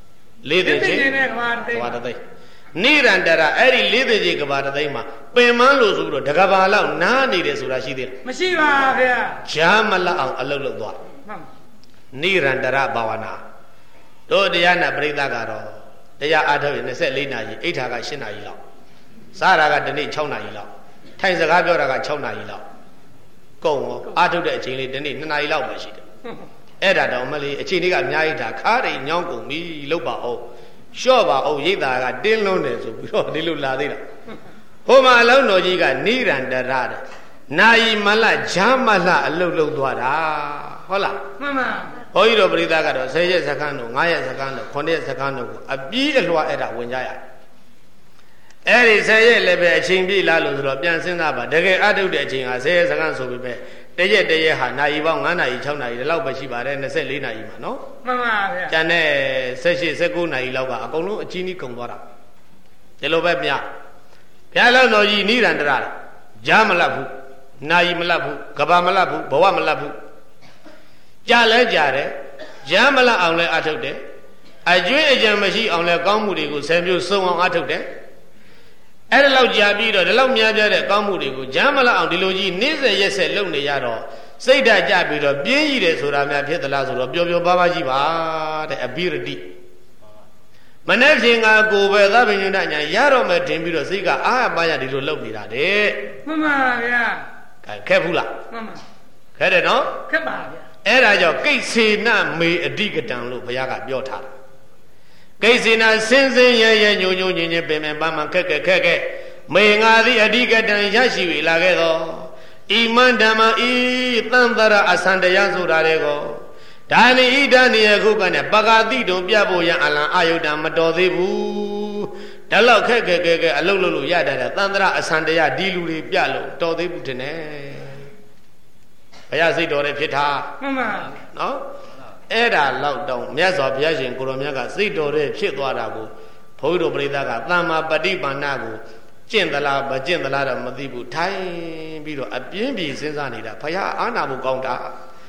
4သိန်းချင်းကဘာတသိန်းနိရန္တရအဲ့ဒီ4သိန်းချင်းကဘာတသိန်းမှာပင်မလို့ဆိုတော့တကဘာလောက်နားနေတယ်ဆိုတာရှိသေးတယ်မရှိပါဗျာဂျာမလအောင်အလုပ်လုပ်သွားနိရန္တရဘာဝနာတို့တရားနာပရိသတ်ကတော့တရားအားထုတ်ရင်24နာရီအိဋ္ဌာက8နာရီလောက်စားတာကဒီနေ့6နာရီလောက်ထိုင်စကားပြောတာက6နာရီလောက်ကုန်ရောအားထုတ်တဲ့အချိန်လေးဒီနေ့2နာရီလောက်ပဲရှိတယ်အဲ့ဒါတော့မလေးအချိန်လေးကအများကြီးဒါခါးတွေညောင်းကုန်ပြီလုတ်ပါအောင်လျှော့ပါအောင်ရိတ်တာကတင်းလွန်းတယ်ဆိုပြီးတော့ဒီလိုလာသေးတာဟိုမှာအလုံးတော်ကြီးကနိရန္တရတဲ့နာယီမလဂျာမလအလုတ်လုတ်သွားတာဟုတ်လားမှန်ပါဘုန်းကြီးတို့ပရိသတ်ကတော့10ရက်စက္ကန့်တို့9ရက်စက္ကန့်တို့9ရက်စက္ကန့်တို့ကိုအပြည့်အလွှာအဲ့ဒါဝင်ကြရတယ်အဲ့ဒီ10ရက်လည်းပဲအချိန်ပြည့်လားလို့ဆိုတော့ပြန်စဉ်းစားပါတကယ်အထုတ်တဲ့အချိန်ဟာ10ရက်စက္ကန့်ဆိုပြီးပဲတရက်ဟာနာရီပေါင်း9နာရီ6နာရီဒီလောက်ပဲရှိပါတယ်24နာရီမှာနော်မှန်ပါဗျာကျန်တဲ့18 19နာရီလောက်ကအကုန်လုံးအချင်းကြီးကုန်သွားတာဒီလိုပဲမြတ်ဘုရားလုံးတော်ကြီးနိရန္တရဂျာမလတ်ဘူးနာရီမလတ်ဘူးကဘာမလတ်ဘူးဘဝမလတ်ဘူးကြာလဲကြာတယ်ရမ်းမလတ်အောင်လဲအထုတ်တယ်အကျွေးအကြံမရှိအောင်လဲကောင်းမှုတွေကိုဆယ်မျိုးစုံအောင်အထုတ်တယ်အဲ့ဒါလောက်ကြာပြီးတော့ဒီလောက်များပြတဲ့ကောင်းမှုတွေကိုရမ်းမလတ်အောင်ဒီလိုကြီးနေ့ဆက်ရက်ဆက်လုပ်နေရတော့စိတ်ဓာတ်ကြပြီးတော့ပြင်းရည်တယ်ဆိုတာများဖြစ်သလားဆိုတော့ပျော်ပျော်ပါးပါးကြီးပါတဲ့အဘိရတိမနေ့ဖြင့်ကကိုယ်ပဲသဗ္ဗညုတညာရတော့မယ်ထင်ပြီးတော့စိတ်ကအားပါရဒီလိုလုပ်နေတာတဲ့မှန်ပါဗျာခက်ဘူးလားမှန်ပါခက်တယ်နော်ခက်ပါဗျာအဲ့ဒါကြောင့်ကိစေနမေအဓိကတံလို့ဘုရားကပြောထားတာကိစေနစင်စင်ရဲရဲညိုညိုညင်ညင်ပင်ပင်ပန်းပန်းခက်ခက်မေငါသည်အဓိကတံရရှိပြီလာခဲ့သောဣမန္ဓမ္မဤသံတရအစံတရားဆိုတာတွေကိုဒါနိဣဒနိယခုကနဲ့ပဂတိတုံပြဖို့ရန်အလံအာယုတံမတော်သေးဘူးဒါလောက်ခက်အလုပ်လုပ်လို့ရတတ်တယ်သံတရအစံတရားဒီလူတွေပြလို့တော်သေးဘူးတင်တယ်ဘုရားစိတ်တော်နဲ့ဖြစ်တာမှန်ပါနော်အဲ့ဒါလောက်တောင်မြတ်စွာဘုရားရှင်ကိုရောမြတ်ကစိတ်တော်နဲ့ဖြစ်သွားတာကိုဘုန်းကြီးတို့ပရိသတ်ကသမ္မာပฏิပါဏကိုကျင့်သလားမကျင့်သလားတော့မသိဘူးထိုင်ပြီးတော့အပြင်းပြေစဉ်းစားနေတာဘုရားအာနာဖို့ကောင်းတာ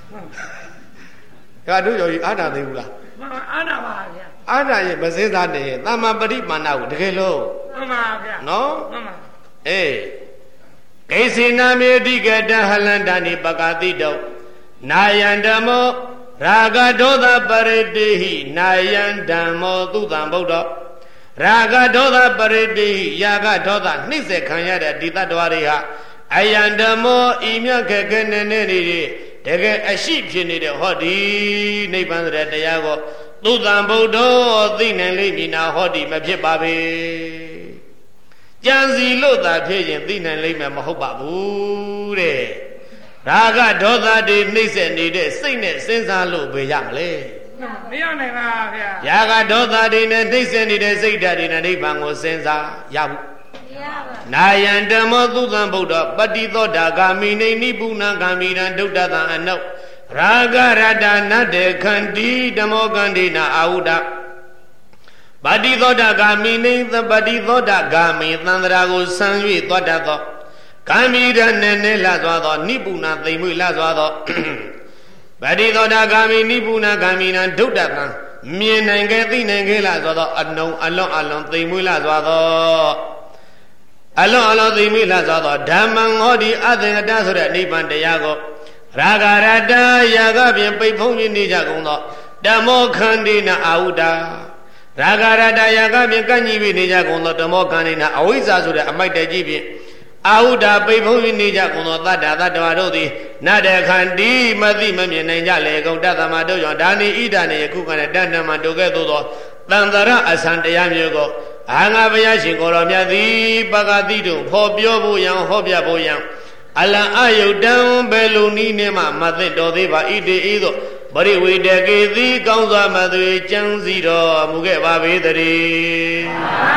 ဒါတို့ရောကြီးအာနာသေးဘူးလားမှန်ပါအာနာပါဗျာအာနာရဲ့မစဉ်းစားနေရင်သမ္မာပฏิပါဏကိုတကယ်လို့မှန်ပါဗျာနော်မှန်ပါအေးကိစေနာမေတိကတဟလန္တနိပကတိတောနာယံဓမ္မောရာဂဒေါသပရိတိဟိနာယံဓမ္မောသုတံဗုဒ္ဓရာဂဒေါသပရိတိဟိယာဂဒေါသနှိမ့်ဆက်ခံရတဲ့ဒီတ္တဝါတွေဟာအယံဓမ္မောဤမြတ်ခက်ခဲနေနေတကယ်အရှိဖြစ်နေတဲ့ဟောဒီနိဗ္ဗာန်ဆိုတဲ့တရားကိုသုတံဗုဒ္ဓသိနိုင်လိမ့်မည်နာဟောဒီမဖြစ်ပါပေကြံစီလို့သာဖြစ်ရင်သိနိုင်လိမ့်မယ်မဟုတ်ပါဘူးတဲ့ရာဂဒေါသတွေနှိမ့်ဆက်နေတဲ့စိတ်နဲ့စဉ်းစားလို့ပဲရမလဲမရနိုင်ပါဗျာရာဂဒေါသတွေနဲ့နှိမ့်ဆက်နေတဲ့စိတ်ဓာတ်တွေနဲ့နိဗ္ဗာန်ကိုစဉ်းစားရဘူးမရပါဘူးနာယံဓမ္မောသုတံဗုဒ္ဓပတိသောတာဂာမိနေနိပုဏ္ဏဂာမိရံဒုဋ္ဌတံအနုရာဂရတနတ္တေခန္တီဓမ္မောကန္တိနာအာဟုဒပတိသောတာဂာမိနေပတိသောတာဂာမိသန္တရာကိုဆံ၍သောတတ်သောဂာမိရနဲ့လှစွာသောနိပုဏ္ဏသိမ်မွေလှစွာသောပတိသောတာဂာမိနိပုဏ္ဏဂာမိနံဒုဋ္ဌတံမြင်နိုင်ခဲ့သိနိုင်ခဲ့လှစွာသောအလုံးအလွန်သိမ်မွေလှစွာသောအလွန်သိမ်မွေလှစွာသောဓမ္မံဟောဒီအသင်္ကတဆိုတဲ့နိဗ္ဗာန်တရားကိုရာဂရတယာကဖြင့်ပိတ်ဖုံးနေကြကုန်သောဓမ္မောခန္တိနာအာဟုတာရာဂရတယာကဖြင့်ကန့်ကြီးပြီးနေကြကုန်သောဓမ္မောခန္တိနာအဝိဇ္ဇာဆိုတဲ့အမိုက်တကြီးဖြင့်အာဟုတာပိတ်ဖုံးနေကြကုန်သောတတ္တသတ္တဝါတို့သည်နတ္တခန္တိမသိမမြင်နိုင်ကြလေကုန်တတ္တမတို့ကြောင့်ဒါနိဣဒနေယခုကနဲ့တဏ္ဍမတို့ကဲ့သို့သောတန်တရအစံတရားမျိုးကိုအာငါဘုရားရှင်ကိုယ်တော်မြတ်သည်ပဂတိတို့ဟောပြောဖို့ရန်ဟောပြဖို့ရန်အလံအယုတ်တံဘယ်လိုနည်းနဲ့မှမသိတော်သေးပါဣတိဤသို့ပရိဝေတကေသည်ကောင်းစွာမသွေကျမ်းစီတော်မူခဲ့ပါပေတည်း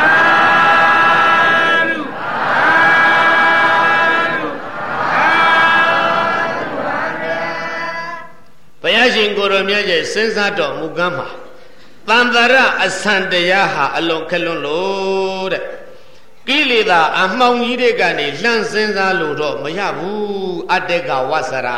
ဘုရားရှင်ကိုယ်တော်မြတ်ရဲ့စဉ်းစားတော်မူကမ်းမှာသံတရအစံတရားဟာအလွန်ခက်လွန်းလို့တဲ့ကိလေသာအမှောင်ကြီးတွေကနေလှမ်းစင်းစားလို့တော့မရဘူးအတ္တကဝဆရာ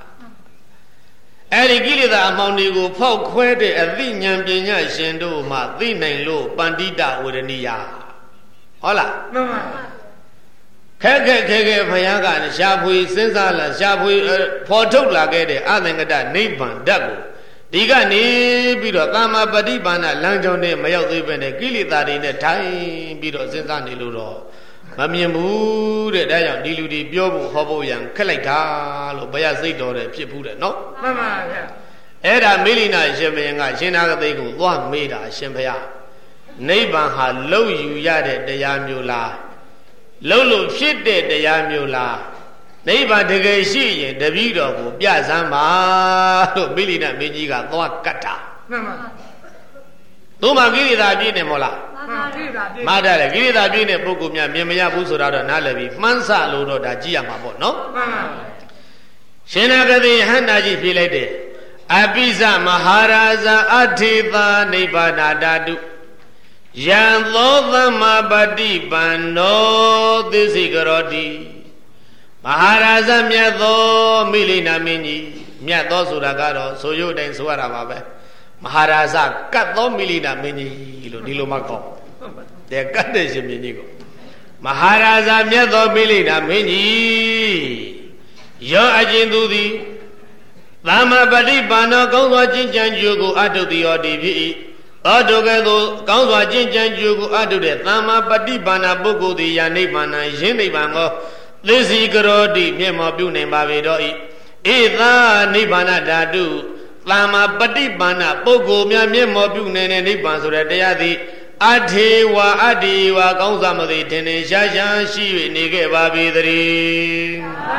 အဲ့ဒီကိလေသာအမှောင်တွေကိုဖောက်ခွဲတဲ့အသိဉာဏ်ပညာရှင်တို့မှသိနိုင်လို့ပန္တိတဝေဒနိယဟုတ်လားမှန်ပါခက်ဘုရားကရှားဖွေစဉ်းစားလာရှားဖွေဖော်ထုတ်လာခဲ့တဲ့အသင်္ကတနိဗ္ဗာန်ဓာတ်ကိုဒီကနေပြီးတော့ကာမပฏิပါဏလမ်းကြောင်းနဲ့မရောက်သေးပဲနဲ့ကိလေသာတွေနဲ့ထိုင်ပြီးတော့စဉ်းစားနေလို့တော့မမြင်ဘူးတဲ့ဒါကြောင့်ဒီလူတွေပြောဖို့ဟောဖို့ရန်ခက်လိုက်တာလို့ဘုရားစိတ်တော်တယ်ဖြစ်ဘူးတဲ့နော်မှန်ပါဗျာအဲ့ဒါမိလိနာရှင်ဘုရင်ကရှင်နာဂသိကိုသွားမေးတာရှင်ဘုရားနိဗ္ဗာန်ဟာလုံယူရတဲ့တရားမျိုးလားလုံလို့ဖြစ်တဲ့တရားမျိုးလားနိဗ္ဗာန်တကယ်ရှိရင်တပည့်တော်ကိုပြစမ်းပါလို့မိလိနာမင်းကြီးကသွားကတ်တာမှန်ပါသူမှကိရိတာပြည့်နေမို့လားမှန်ကိရိတာပြည့်မှတ်တယ်လေကိရိတာပြည့်နေပုဂ္ဂိုလ်များမြင်မရဘူးဆိုတာတော့နားလည်ပြီးမှန်းဆလို့တော့ဒါကြည့်ရမှာပေါ့နော်မှန်ပါရှင်နာဂတိဟန္တာကြီးဖြေလိုက်တယ်အပိသမဟာရာဇအထေသာနိဗ္ဗာနာဓာတုယံသောသမ္မာပฏิပန္နောသစ္စိကရောတိမဟာရာဇမြတ်သောမိလိနာမင်းကြီးမြတ်သောဆိုတာကတော့ဆိုရုပ်တိုင်းဆိုရတာပါပဲမဟာရာဇကတ်သောမိလိနာမင်းကြီးလို့ဒီလိုမှကောတဲ့ကတ်တဲ့ရှင်မင်းကြီးကိုမဟာရာဇမြတ်သောမိလိနာမင်းကြီးရောအကျဉ်သူသည်သမ္မာပฏิပန္နောကောင်းစွာကျင့်ကြံကြိုးကိုအတုတိယောတိဖြစ်၏သောတုကဲ့သို့ကောင်းစွာကျင့်ကြံကြိုးကိုအတုတဲ့သမ္မာပฏิပန္နပုဂ္ဂိုလ်သည်ယာနိဗ္ဗာန်ယင်းနိဗ္ဗာန်ကိုသစ္စိကရောတိမျက်မှောက်ပြုနိုင်ပါပေတော့၏ဧသာနိဗ္ဗာန်ဓာတုသမ္မာပฏิပန္နပုဂ္ဂိုလ်များမျက်မှောက်ပြုနိုင်တဲ့နိဗ္ဗာန်ဆိုတဲ့တရားသည်အထေဝအတ္တိဝကောင်းစွာမသိထင်ထင်ရှားရှားရှိ၍နေခဲ့ပါပေသတည်း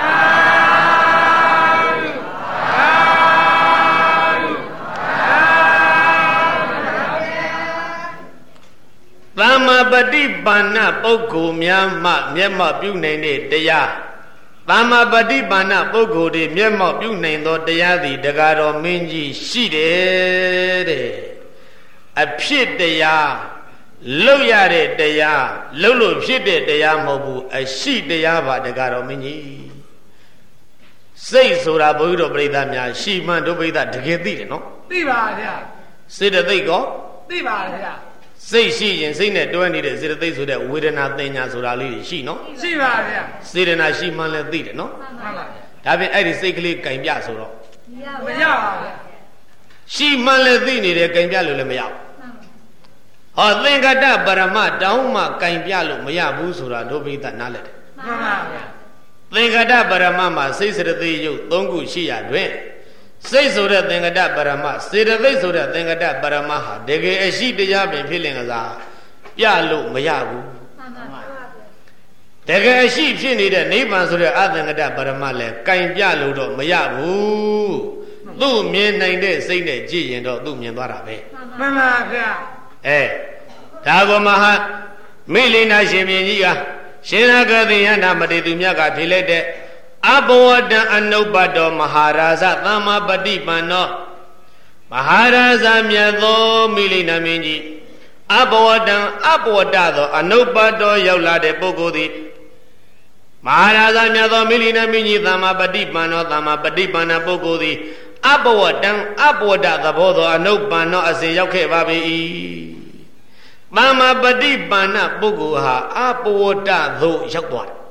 သမ္မာပฏิပန္နပုဂ္ဂိုလ်များမှမျက်မှောက်ပြုနိုင်တဲ့တရားသမ္မာပฏิပန္နပုဂ္ဂိုလ်တွေမျက်မှောက်ပြုနိုင်သောတရားသည်တကားတော်မင်းကြီးရှိတယ်တဲ့အဖြစ်တရားလှုပ်ရတဲ့တရားလှုပ်လို့ဖြစ်တဲ့တရားမဟုတ်ဘူးအရှိတရားပါတကားတော်မင်းကြီးစိတ်ဆိုတာဘုရားတော်ပြိဿများရှိမှန်တို့ပြိဿတကယ်သိတယ်နော်သိပါဗျာစေတသိက်ကောသိပါဗျာစိတ်ရှိရင်စိတ်နဲ့တွဲနေတဲ့စေတသိက်ဆိုတဲ့ဝေဒနာသင်ညာဆိုတာလေးရှိနော်ရှိပါဗျာစေတနာရှိမှန်းလည်းသိတယ်နော်မှန်ပါဗျာဒါဖြင့်အဲ့ဒီစိတ်ကလေးကင်ပြဆိုတော့မရပါဗျာရှိမှန်းလည်းသိနေတယ်ကင်ပြလို့လည်းမရဘူးဟောသင်္ကတပရမတောင်းမှကင်ပြလို့မရဘူးဆိုတာဒုပိသနားလက်တယ်မှန်ပါဗျာသင်္ကတပရမမှာစိတ်စေတသိက်ရုပ်၃ခုရှိရတွင်စိတ်ဆိုတဲ့သင်္ကတပရမစေတသိက်ဆိုတဲ့သင်္ကတပရမဟာတကယ်အရှိတရားပင်ဖြစ်လင်ကစားပြလို့မရဘူးတကယ်အရှိဖြစ်နေတဲ့နိဗ္ဗာန်ဆိုတဲ့အသင်္ကတပရမလည်းကင်ပြလို့တော့မရဘူးသူ့မြင်နိုင်တဲ့စိတ်နဲ့ကြည့်ရင်တော့သူ့မြင်သွားတာပဲမှန်ပါဗျာဒါကမဟာမိလိနာရှင်မြင်းကြီးကရှင်နာဂတိယန္တာမတိသူမြတ်ကဖြေလိုက်တဲ့အဘဝတံအနုပ္ပတောမဟာရာဇသမ္မာပฏิပန္နောမဟာရာဇမြတ်သောမိလိနာမင်းကြီးအဘဝတံအဘဝတသောအနုပ္ပတောရောက်လာတဲ့ပုဂ္ဂိုလ်သည်မဟာရာဇမြတ်သောမိလိနာမင်းကြီးသမ္မာပฏิပန္နောသမ္မာပฏิပန္နပုဂ္ဂိုလ်သည်အဘဝတံအဘဝတသဘောသောအနုပ္ပန္နောအစဉ်ရောက်ခဲ့ပါ၏သမ္မာပฏิပန္နပုဂ္ဂိုလ်ဟာအဘဝတသို့ရောက်သွားတယ်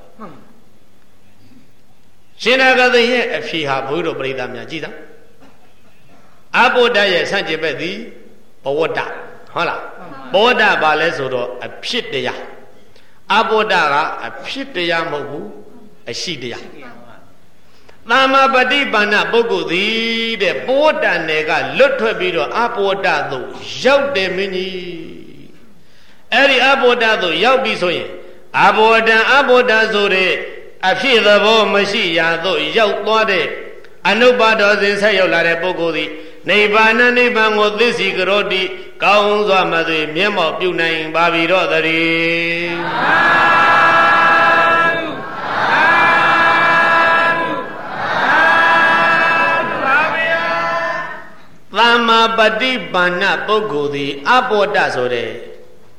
ရှင်နာဂတိရဲ့အဖြေဟာဘုရားတို့ပရိသတ်များကြည်သာအဘဝတရဲ့ဆန့်ကျင်ဘက်သည်ဘဝတဟုတ်လားဘဝတဘာလဲဆိုတော့အဖြစ်တရားအဘဝတကအဖြစ်တရားမဟုတ်ဘူးအရှိတရားသမ္မာပฏิပန္နပုဂ္ဂိုလ်သည်တဲ့ဘဝတနယ်ကလွတ်ထွက်ပြီးတော့အဘဝတသို့ရောက်တယ်မင်းကြီးအဲ့ဒီအဘဝတသို့ရောက်ပြီဆိုရင်အဘဝတံအဘဝတဆိုတဲ့အဖြစ်သဘောမရှိရာသို့ရောက်သွားတဲ့အနုပ္ပါဒောစဉ်ဆက်ရောက်လာတဲ့ပုဂ္ဂိုလ်သည်နိဗ္ဗာန်နိဗ္ဗာန်ကိုသစ္စိကရောတိကောင်းစွာမသွေမျက်မှောက်ပြုနိုင်ပါပြီတော့တည်းသမ္မာပฏิပန္နပုဂ္ဂိုလ်သည်အဘောဓဆိုတဲ့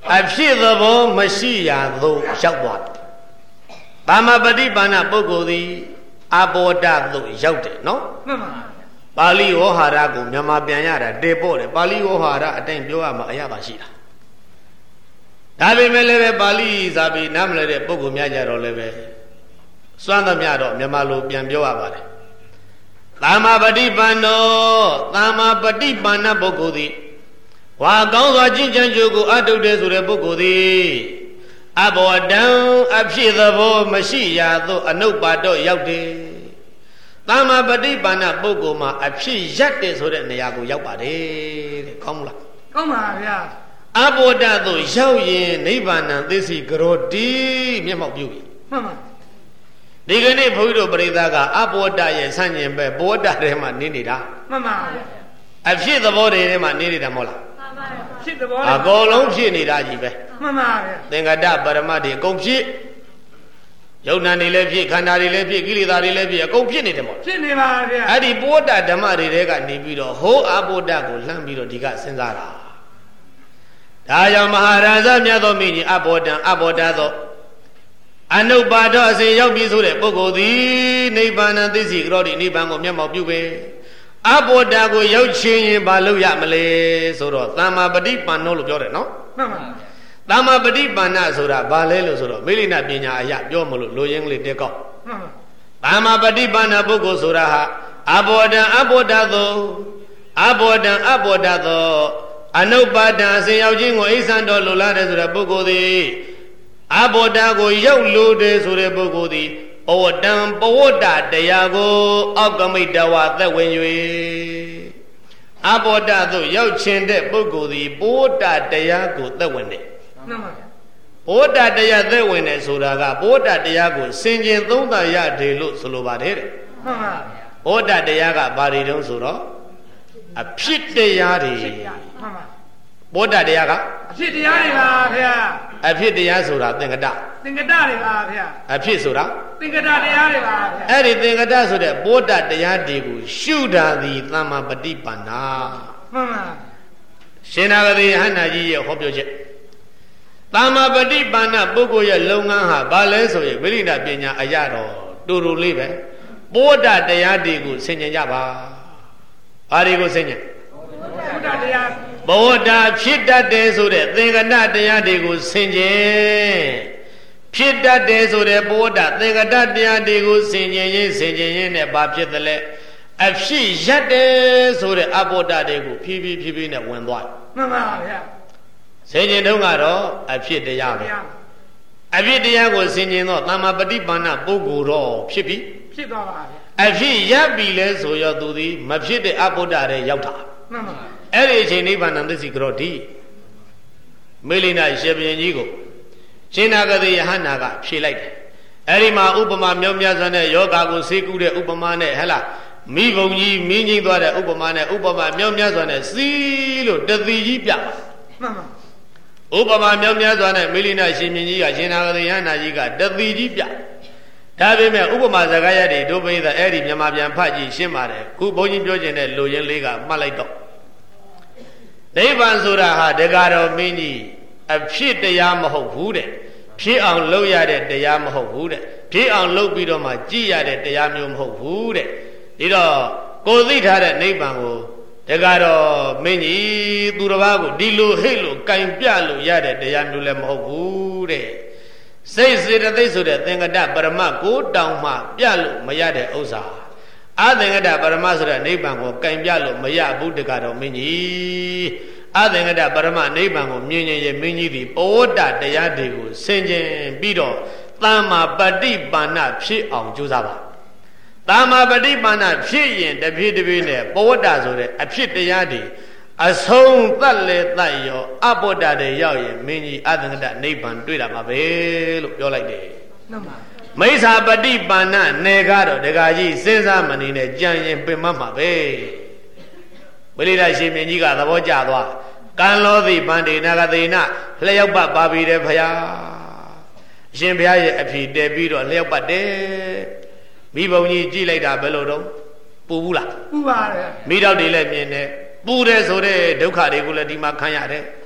အဖြစ်သဘောမရှိရာသို့ရောက်သွားတယ်သမ္မာပฏิပန္နပုဂ္ဂိုလ်သည်အဘောဓသို့ရောက်တယ်နော်မှန်ပါပါဠိဝဟာရကိုမြန်မာပြန်ရတာတေပို့တယ်ပါဠိဝဟာရအတိုင်းပြောရမှာအရသာရှိတာဒါပေမဲ့လည်းပဲပါဠိစာပေနားမလည်တဲ့ပုဂ္ဂိုလ်များကြတော့လည်းပဲစွမ်းသမျှတော့မြန်မာလိုပြန်ပြောရပါတယ်သမ္မာပฏิပန္နောသမ္မာပฏิပန္နပုဂ္ဂိုလ်သည်ဝါကောင်းစွာကျင့်ကြံကြိုးကိုအထုတ်တယ်ဆိုတဲ့ပုဂ္ဂိုလ်သည်အဘောတံအဖြစ်သဘောမရှိရာသို့အနုပ္ပါတော့ရောက်တယ်သမ္မာပฏิပန္နပုဂ္ဂိုလ်မှာအဖြစ်ရက်တယ်ဆိုတဲ့နေရာကိုရောက်ပါတယ်တဲ့ကောင်းမလားကောင်းပါဗျာအဘောဓသို့ရောက်ရင်နိဗ္ဗာန်သစ္စိကရောတိမျက်မှောက်ပြုပြီမှန်ပါဒီကနေ့ဘုန်းကြီးတို့ပရိသတ်ကအဘောဓရဲ့ဆန့်ကျင်ဘက်ဘောဓထဲမှာနေနေတာမှန်ပါဗျာအဖြစ်သဘောတွေထဲမှာနေနေတာမဟုတ်လားမှန်ပါဖြစ်သဘောအကုန်လုံးဖြစ်နေတာကြီးပဲမှန်ပါဗျာသင်္ကတပရမတ်တွေအကုန်ဖြစ်ယုံနာနေလည်းဖြစ်ခန္ဓာတွေလည်းဖြစ်ကိလေသာတွေလည်းဖြစ်အကုန်ဖြစ်နေတယ်ပေါ့ဖြစ်နေပါဗျာအဲ့ဒီဘောဓဓမ္မတွေထဲကနေပြီးတော့ဟိုးအဘောဓကိုလှမ်းပြီးတော့ဒီကစဉ်းစားတာဒါကြောင့်မဟာရာဇမြတ်သောမိကြီးအဘောဓံအဘောဓသောအနုပ္ပါဒအစဉ်ရောက်ပြီဆိုတဲ့ပုဂ္ဂိုလ်သည်နိဗ္ဗာန်သစ္စိကရောတိနိဗ္ဗာန်ကိုမျက်မှောက်ပြုပဲအဘောဓကိုရောက်ချင်းရင်ဘာလို့ရမလဲဆိုတော့သမ္မာပฏิပန္နောလို့ပြောတယ်နော်မှန်ပါသမ္မာပฏิပန္နဆိုတာဘာလဲလို့ဆိုတော့မိလိနာပညာအရပြောမလို့လိုရင်းကလေးတက်ကောက်မှန်ပါသမ္မာပฏิပန္နပုဂ္ဂိုလ်ဆိုတာဟာအဘောဓံအဘောဓသောအဘောဓံအဘောဓသောအနုပ္ပါဒအစဉ်ရောက်ခြင်းကိုအိဆံတော်လိုလားတယ်ဆိုတဲ့ပုဂ္ဂိုလ်သည်အဘောဓကိုရောက်လိုတယ်ဆိုတဲ့ပုဂ္ဂိုလ်သည်ပဝတ္တံပဝတ္တတရားကိုအောက်ကမိတ္တဝသက်ဝင်၍အဘောဓသို့ရောက်ခြင်းတဲ့ပုဂ္ဂိုလ်သည်ပဝတ္တတရားကိုသက်ဝင်တယ်မှန်ပါဗျာဘုဒ္ဓတရားသက်ဝင်တယ်ဆိုတာကဘုဒ္ဓတရားကိုစင်ကြင်သုံးသပ်ရတယ်လို့ဆိုလိုပါတယ်တဲ့မှန်ပါဗျာဘုဒ္ဓတရားကဘာတွေတုံးဆိုတော့အဖြစ်တရားတွေမှန်ပါဘုဒ္ဓတရားကအဖြစ်တရားတွေပါဗျာအဖြစ်တရားဆိုတာသင်္ကတတွေပါဗျာအဖြစ်ဆိုတာသင်္ကတတရားတွေပါဗျာအဲ့ဒီသင်္ကတဆိုတဲ့ဘုဒ္ဓတရားတွေကိုရှုတာသည်သမ္မာပฏิပန္နာမှန်ပါရှင်နာဂတိဟန္တာကြီးရဲ့ဟောပြောချက်သမ္မာပฏิပန္နပုဂ္ဂိုလ်ရဲ့လုပ်ငန်းဟာဘာလဲဆိုရင်ဝိရိဒပညာအရတော်တူတူလေးပဲဘုဒ္ဓတရားတွေကိုဆင်ញင်ကြပါဘာတွေကိုဆင်ញင်ဘုဒ္ဓတရားဘဝတ္တဖြစ်တတ်တယ်ဆိုတဲ့သင်္ကတတရားတွေကိုဆင်ခြင်ဖြစ်တတ်တယ်ဆိုတဲ့ဘဝတ္တသင်္ကတတရားတွေကိုဆင်ခြင်ရင်နဲ့ဘာဖြစ်သလဲအဖြစ်ရက်တယ်ဆိုတဲ့အဘောဓတွေကိုဖြည်းဖြည်းနဲ့ဝင်သွားမှန်ပါဗျာဆင်ခြင်တုန်းကတော့အဖြစ်တရားပဲအဖြစ်တရားကိုဆင်ခြင်တော့သမ္မာပฏิပန္နပုဂ္ဂိုလ်တော့ဖြစ်ပြီဖြစ်သွားပါဗျာအဖြစ်ရပ်ပြီလဲဆိုရသူသည်မဖြစ်တဲ့အဘောဓတွေရောက်တာမှန်ပါအဲ့ဒီအချိန်နိဗ္ဗာန်သစ္စိကရောတိမေလိနာရှင်ဘုရင်ကြီးကိုရှင်နာဂတိယဟန္တာကဖြေလိုက်တယ်အဲ့ဒီမှာဥပမာမြောက်မြတ်စွာနဲ့ယောဂါကိုဆေးကုတဲ့ဥပမာနဲ့ဟဲ့လားမိဘုံကြီးမင်းကြီးသွားတဲ့ဥပမာနဲ့ဥပမာမြောက်မြတ်စွာနဲ့စီးလို့တတိကြီးပြပါမှန်ပါဥပမာမြောက်မြတ်စွာနဲ့မေလိနာရှင်ဘုရင်ကြီးကရှင်နာဂတိယဟန္တာကြီးကတတိကြီးပြဒါပေမဲ့ဥပမာစကားရတဲ့ဒုပိသအဲ့ဒီမြန်မာပြန်ဖတ်ကြည့်ရှင်းပါတယ်ခုဘုန်းကြီးပြောခြင်းတဲ့လူရင်းလေးကမှတ်လိုက်တော့နိဗ္ဗာန်ဆိုတာဟာတကားတော်မင်းကြီးအဖြစ်တရားမဟုတ်ဘူးတဲ့ဖြစ်အောင်လုပ်ရတဲ့တရားမဟုတ်ဘူးတဲ့ဖြစ်အောင်လုပ်ပြီးတော့မှကြည်ရတဲ့တရားမျိုးမဟုတ်ဘူးတဲ့ဒီတော့ကိုသိထားတဲ့နိဗ္ဗာန်ကိုတကားတော်မင်းကြီးသူတစ်ပါးကိုဒီလိုဟိတ်လို့ကင်ပြလို့ရတဲ့တရားမျိုးလည်းမဟုတ်ဘူးတဲ့စိတ်စေတသိက်ဆိုတဲ့သင်္ကတပရမတ်ကိုတောင်မှပြလို့မရတဲ့ဥစ္စာအသင်္ကတပရမတ်ဆိုတဲ့နိဗ္ဗာန်ကိုကင်ပြလို့မရဘူးတကားတော်မင်းကြီးအသင်္ကတပရမတ်နိဗ္ဗာန်ကိုမြင်ရင်မင်းကြီးဒီပဝတ္တတရားတွေကိုဆင်ခြင်ပြီးတော့သမ္မာပฏิပန္နဖြစ်အောင်ကြိုးစားပါသမ္မာပฏิပန္နဖြစ်ရင်တဖြည်းဖြည်းနဲ့ပဝတ္တဆိုတဲ့အဖြစ်တရားတွေအဆုံးသတ်လေတတ်ရောအဘောဓတွေရောက်ရင်မင်းကြီးအသင်္ကတနိဗ္ဗာန်တွေ့တာပါပဲလို့ပြောလိုက်တယ်မှန်ပါမိစ္ဆာပฏิပန္နနယ်ကတော့ဒကာကြီးစဉ်းစားမနေနဲ့ကြံရင်ပင်မမှာပဲဝိရိဒရှင်မင်းကြီးကသဘောကျသွားကံလောသိပန္တိနာဂသေနလျှောက်ပတ်ပါပြီတဲ့ဖရာအရှင်ဘုရားရဲ့အဖြေတည်ပြီးတော့လျှောက်ပတ်တယ်မိဘုံကြီးကြည့်လိုက်တာဘယ်လိုတော့ပူဘူးလားပူပါတယ်မိတော့တွေလည်းမြင်တယ်ပူတယ်ဆိုတဲ့ဒုက္ခတွေကိုလည်းဒီမှာခံရတယ်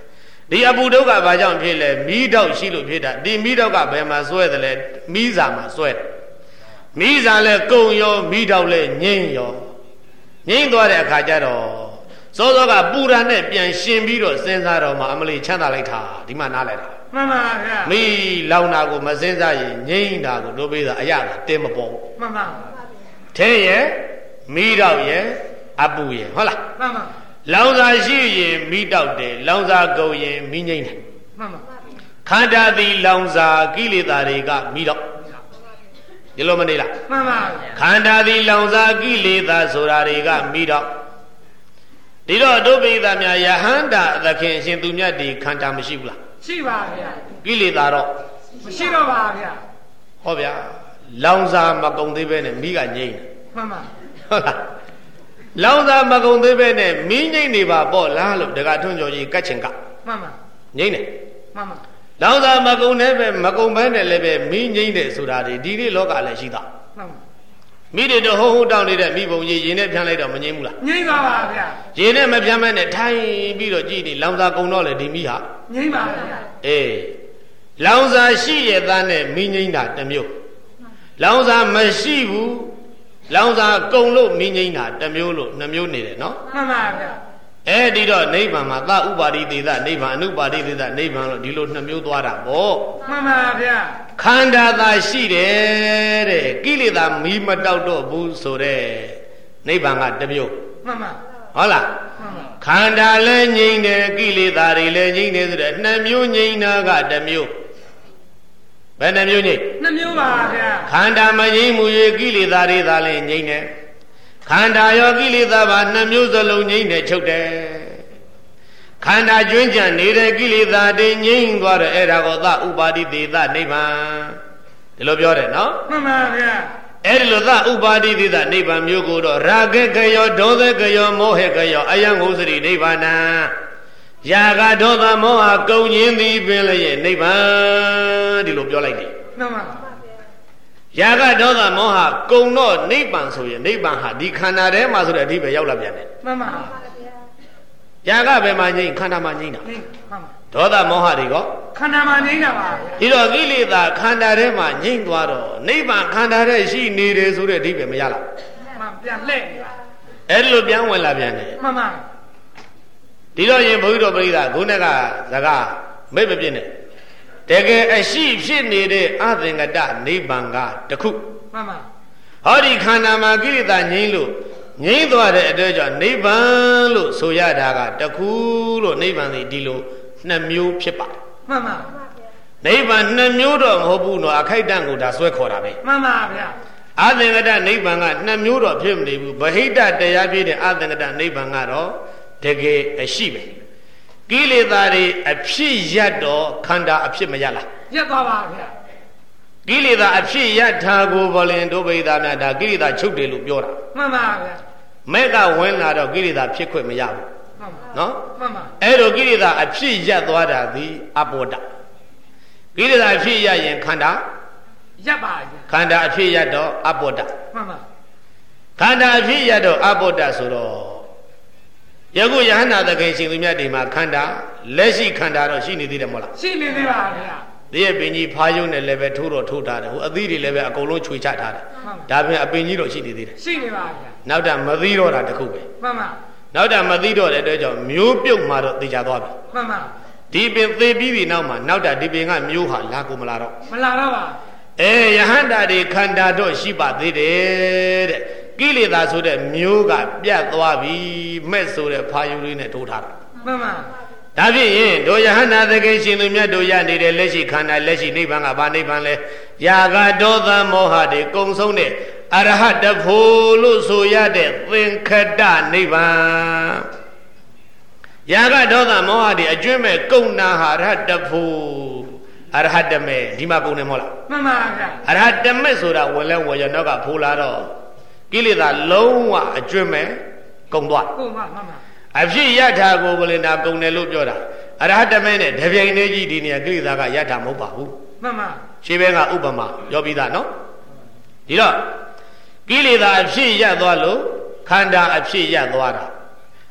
ဒီအပူဒုက္ခဘာကြောင့်ဖြစ်လဲမီးတောက်ရှိလို့ဖြစ်တာဒီမီးတောက်ကဘယ်မှာစွဲတယ်လဲမီးစာမှာစွဲတယ်မီးစာလဲကုံရောမီးတောက်လဲငိမ့်ရောငိမ့်သွားတဲ့အခါကျတော့စောစောကပူရာနဲ့ပြန်ရှင်ပြီးတော့စဉ်းစားတော့မှအမလေးချမ်းသာလိုက်တာဒီမှာနားလဲတာမှန်ပါဗျာမီးလောင်တာကိုမစဉ်းစားရင်ငိမ့်တာကိုတို့ပေးတာအရသာတင်းမပေါ်မှန်ပါထဲရဲ့မီးတောက်ရဲ့အပူရဲ့ဟုတ်လားမှန်ပါလောင်စာရှိရင်မီးတောက်တယ်လောင်စာကုန်ရင်မီးငိမ့်တယ်မှန်ပါခန္ဓာသည်လောင်စာကိလေသာတွေကမီးတောက်ဒီလိုမနေလားမှန်ပါခန္ဓာသည်လောင်စာကိလေသာဆိုတာတွေကမီးတောက်ဒီတော့ဒုပိသများယဟန္တာသခင်အရှင်သူမြတ်ဒီခန္ဓာမရှိဘူးလားရှိပါဗျာကိလေသာတော့မရှိတော့ပါဗျာဟောဗျာလောင်စာမကုန်သေးပဲနဲ့မိကငိမ့်တယ်မှန်ပါဟုတ်လားလောင်စာမကုန်သေးပဲနဲ့မီးငိမ့်နေပါပေါ့လားလို့တက္ကထွန်းကျော်ကြီးကတ်ချင်ကမှန်ပါငိမ့်တယ်မှန်ပါလောင်စာမကုန်နဲ့ပဲမကုန်ဘဲနဲ့လည်းပဲမီးငိမ့်တယ်ဆိုတာဒီနေ့လောကလည်းရှိတာမှန်ပါမိတွေတော့ဟုံးဟုံးတောင်းနေတဲ့မိဘုံကြီးရင်နဲ့ဖြန်းလိုက်တော့မငိမ့်ဘူးလားငိမ့်ပါပါဗျာရင်နဲ့မဖြန်းမဲနဲ့ထိုင်ပြီးတော့ကြည်နေလောင်စာကုန်တော့လေဒီမိဟာငိမ့်ပါဗျာအေးလောင်စာရှိရသားနဲ့မိငိမ့်တာတစ်မျိုးလောင်စာမရှိဘူးလောင်စာကုန်လို့မိငိမ့်တာတစ်မျိုးလို့နှမျိုးနေတယ်နော်မှန်ပါဗျာအဲဒီတော့နိဗ္ဗာန်မှာသဥပါရိသေသနိဗ္ဗာန်အနုပါရိသေသနိဗ္ဗာန်လို့ဒီလိုနှမျိုးသွားတာပေါ့မှန်ပါဗျာခန္ဓာသာရှိတယ်တဲ့ကိလေသာမီးမတောက်တော့ဘူးဆိုတဲ့နိဗ္ဗာန်ကတစ်မျိုးမှန်ပါဟုတ်လားမှန်ပါခန္ဓာလည်းငြိမ့်တယ်ကိလေသာတွေလည်းငြိမ့်တယ်ဆိုတဲ့နှစ်မျိုးငြိမ့်တာကတစ်မျိုးဘယ်နှမျိုးငြိမ့်နှစ်မျိုးပါဗျာခန္ဓာမငြိမ့်မူ၍ကိလေသာတွေသာလည်းငြိမ့်တယ်ခန္ဓာရောကိလေသာပါနှစ်မျိုးစလုံးငြိမ့်တယ်ချုပ်တယ်ခန္ဓာကျွင်းကြံနေတဲ့ကိလေသာတွေငြိမ့်သွားတယ်အဲ့ဒါကိုသဥပါတိသေသနိဗ္ဗာန်ဒီလိုပြောတယ်နော်မှန်ပါဗျာအဲ့ဒီလိုသဥပါတိသေသနိဗ္ဗာန်မျိုးကိုတော့ရာဂကယောဒေါသကယောမောဟကယောအယံဟုစရိနိဗ္ဗာန်ယာဂဒေါသမောဟကုန်ခြင်းသည်ပင်လည်းနိဗ္ဗာန်ဒီလိုပြောလိုက်တယ်မှန်ပါယာဂဒေါသမောဟကုန်တော့နိဗ္ဗာန်ဆိုရင်နိဗ္ဗာန်ဟာဒီခန္ဓာထဲမှာဆိုတဲ့အဓိပ္ပာယ်ရောက်လာပြန်တယ်မှန်ပါယာဂဘယ်မှာငြိမ့်ခန္ဓာမှာငြိမ့်တာမှန်ပါဒေါသမောဟတွေကခန္ဓာမှာငြိမ့်တာပါဒီတော့ကိလေသာခန္ဓာထဲမှာငြိမ့်သွားတော့နိဗ္ဗာန်ခန္ဓာထဲရှိနေတယ်ဆိုတဲ့အဓိပ္ပာယ်မရလားမှန်ပြန်လှည့်နေတာအဲ့လိုပြန်ဝင်လာပြန်တယ်မှန်ပါဒီတော့ရင်ဘုန်းကြီးတို့ပြိဿခုနကစကားမိတ်မပြည့်နဲ့တကယ်အရှိဖြစ်နေတဲ့အသင်္ကတနိဗ္ဗာန်ကတခုမှန်ပါဟောဒီခန္ဓာမှာကိလေသာငြိမ့်လို့ငြိမ့်သွားတဲ့အတွက်ကြောင့်နိဗ္ဗာန်လို့ဆိုရတာကတခုလို့နိဗ္ဗာန်ဒီလိုနှစ်မျိုးဖြစ်ပါမှန်ပါနိဗ္ဗာန်နှစ်မျိုးတော့မဟုတ်ဘူးနော်အခိုက်တန့်ကိုဒါဆွဲခေါ်တာပဲမှန်ပါဗျာအသင်္ကတနိဗ္ဗာန်ကနှစ်မျိုးတော့ဖြစ်မနေဘူးဗဟိတတရားပြည့်တဲ့အသင်္ကတနိဗ္ဗာန်ကတော့တကယ်အရှိပဲကိလေသာတွေအဖြစ်ရပ်တော့ခန္ဓာအဖြစ်မရလားရပ်သွားပါဗျာကိလေသာအဖြစ်ရပ်တာကိုဘောလင်ဒုဗိဒာများဒါကိလေသာချုပ်တယ်လို့ပြောတာမှန်ပါဗျာမဲ့ကဝင်လာတော့ကိလေသာဖြစ်ခွင့်မရဘူးမှန်ပါနော်မှန်ပါအဲ့တော့ကိလေသာအဖြစ်ရပ်သွားတာသည်အဘောဒကိလေသာအဖြစ်ရပ်ရင်ခန္ဓာရပ်ပါခန္ဓာအဖြစ်ရပ်တော့အဘောဒမှန်ပါခန္ဓာအဖြစ်ရပ်တော့အဘောဒဆိုတော့ယခုယဟန္တာသခင်ရှင်သူမြတ်ဒီမှာခန္ဓာလက်ရှိခန္ဓာတော့ရှိနေသေးတယ်မဟုတ်လားရှိနေသေးပါဗျာဒီရဲ့ပင်ကြီးဖားယုံနဲ့လည်းပဲထိုးတော့ထိုးထားတယ်ဟိုအသီးတွေလည်းပဲအကုန်လုံးခြွေချထားတယ်ဒါပြင်အပင်ကြီးတော့ရှိနေသေးတယ်ရှိနေပါဗျာနောက်တာမသီးတော့တာတခုပဲမှန်ပါနောက်တာမသီးတော့တဲ့အတွက်ကြောင့်မျိုးပြုတ်မှတော့သိကြသွားပြီမှန်ပါဒီပင်သေပြီးပြီနောက်မှာနောက်တာဒီပင်ကမျိုးဟာလာကိုမလာတော့မလာတော့ပါယဟန္တာတွေခန္ဓာတော့ရှိပါသေးတယ်တဲ့ကိလေသာဆိုတဲ့မျိုးကပြတ်သွားပြီမဲ့ဆိုတဲ့ဖာယုလေးနဲ့ထိုးထားတာမှန်ပါဒါဖြစ်ရင်တို့ယဟန္တာသခင်ရှင်သူမြတ်တို့ရနေတဲ့လက်ရှိခန္ဓာလက်ရှိနိဗ္ဗာန်ကဘာနိဗ္ဗာန်လဲယာဂဒေါသမောဟတွေကုံဆုံးတဲ့အရဟတဖို့လို့ဆိုရတဲ့သင်္ခတနိဗ္ဗာန်ယာဂဒေါသမောဟတွေအကျွင့်မဲ့ကုံနာဟာရဟတဖို့အရဟတမေဒီမှာပုံနေမဟုတ်လားမှန်ပါဗျာအရဟတမေဆိုတာဝင်လဲဝင်ရနောက်ကဖိုးလာတော့ကိလေသာလုံးဝအကျွင့်မဲ့ကုံသွားကုံပါမှန်ပါအဖြစ်ယထာကိုဘလင်နာကုံတယ်လို့ပြောတာအရဟတမေနဲ့တပြိုင်တည်းကြီးဒီနေရာကိလေသာကယထာမဟုတ်ပါဘူးမှန်ပါရှင်းဘဲကဥပမာပြောပြီးသားနော်ဒီတော့ကိလေသာအဖြစ်ရပ်သွားလို့ခန္ဓာအဖြစ်ရပ်သွားတာ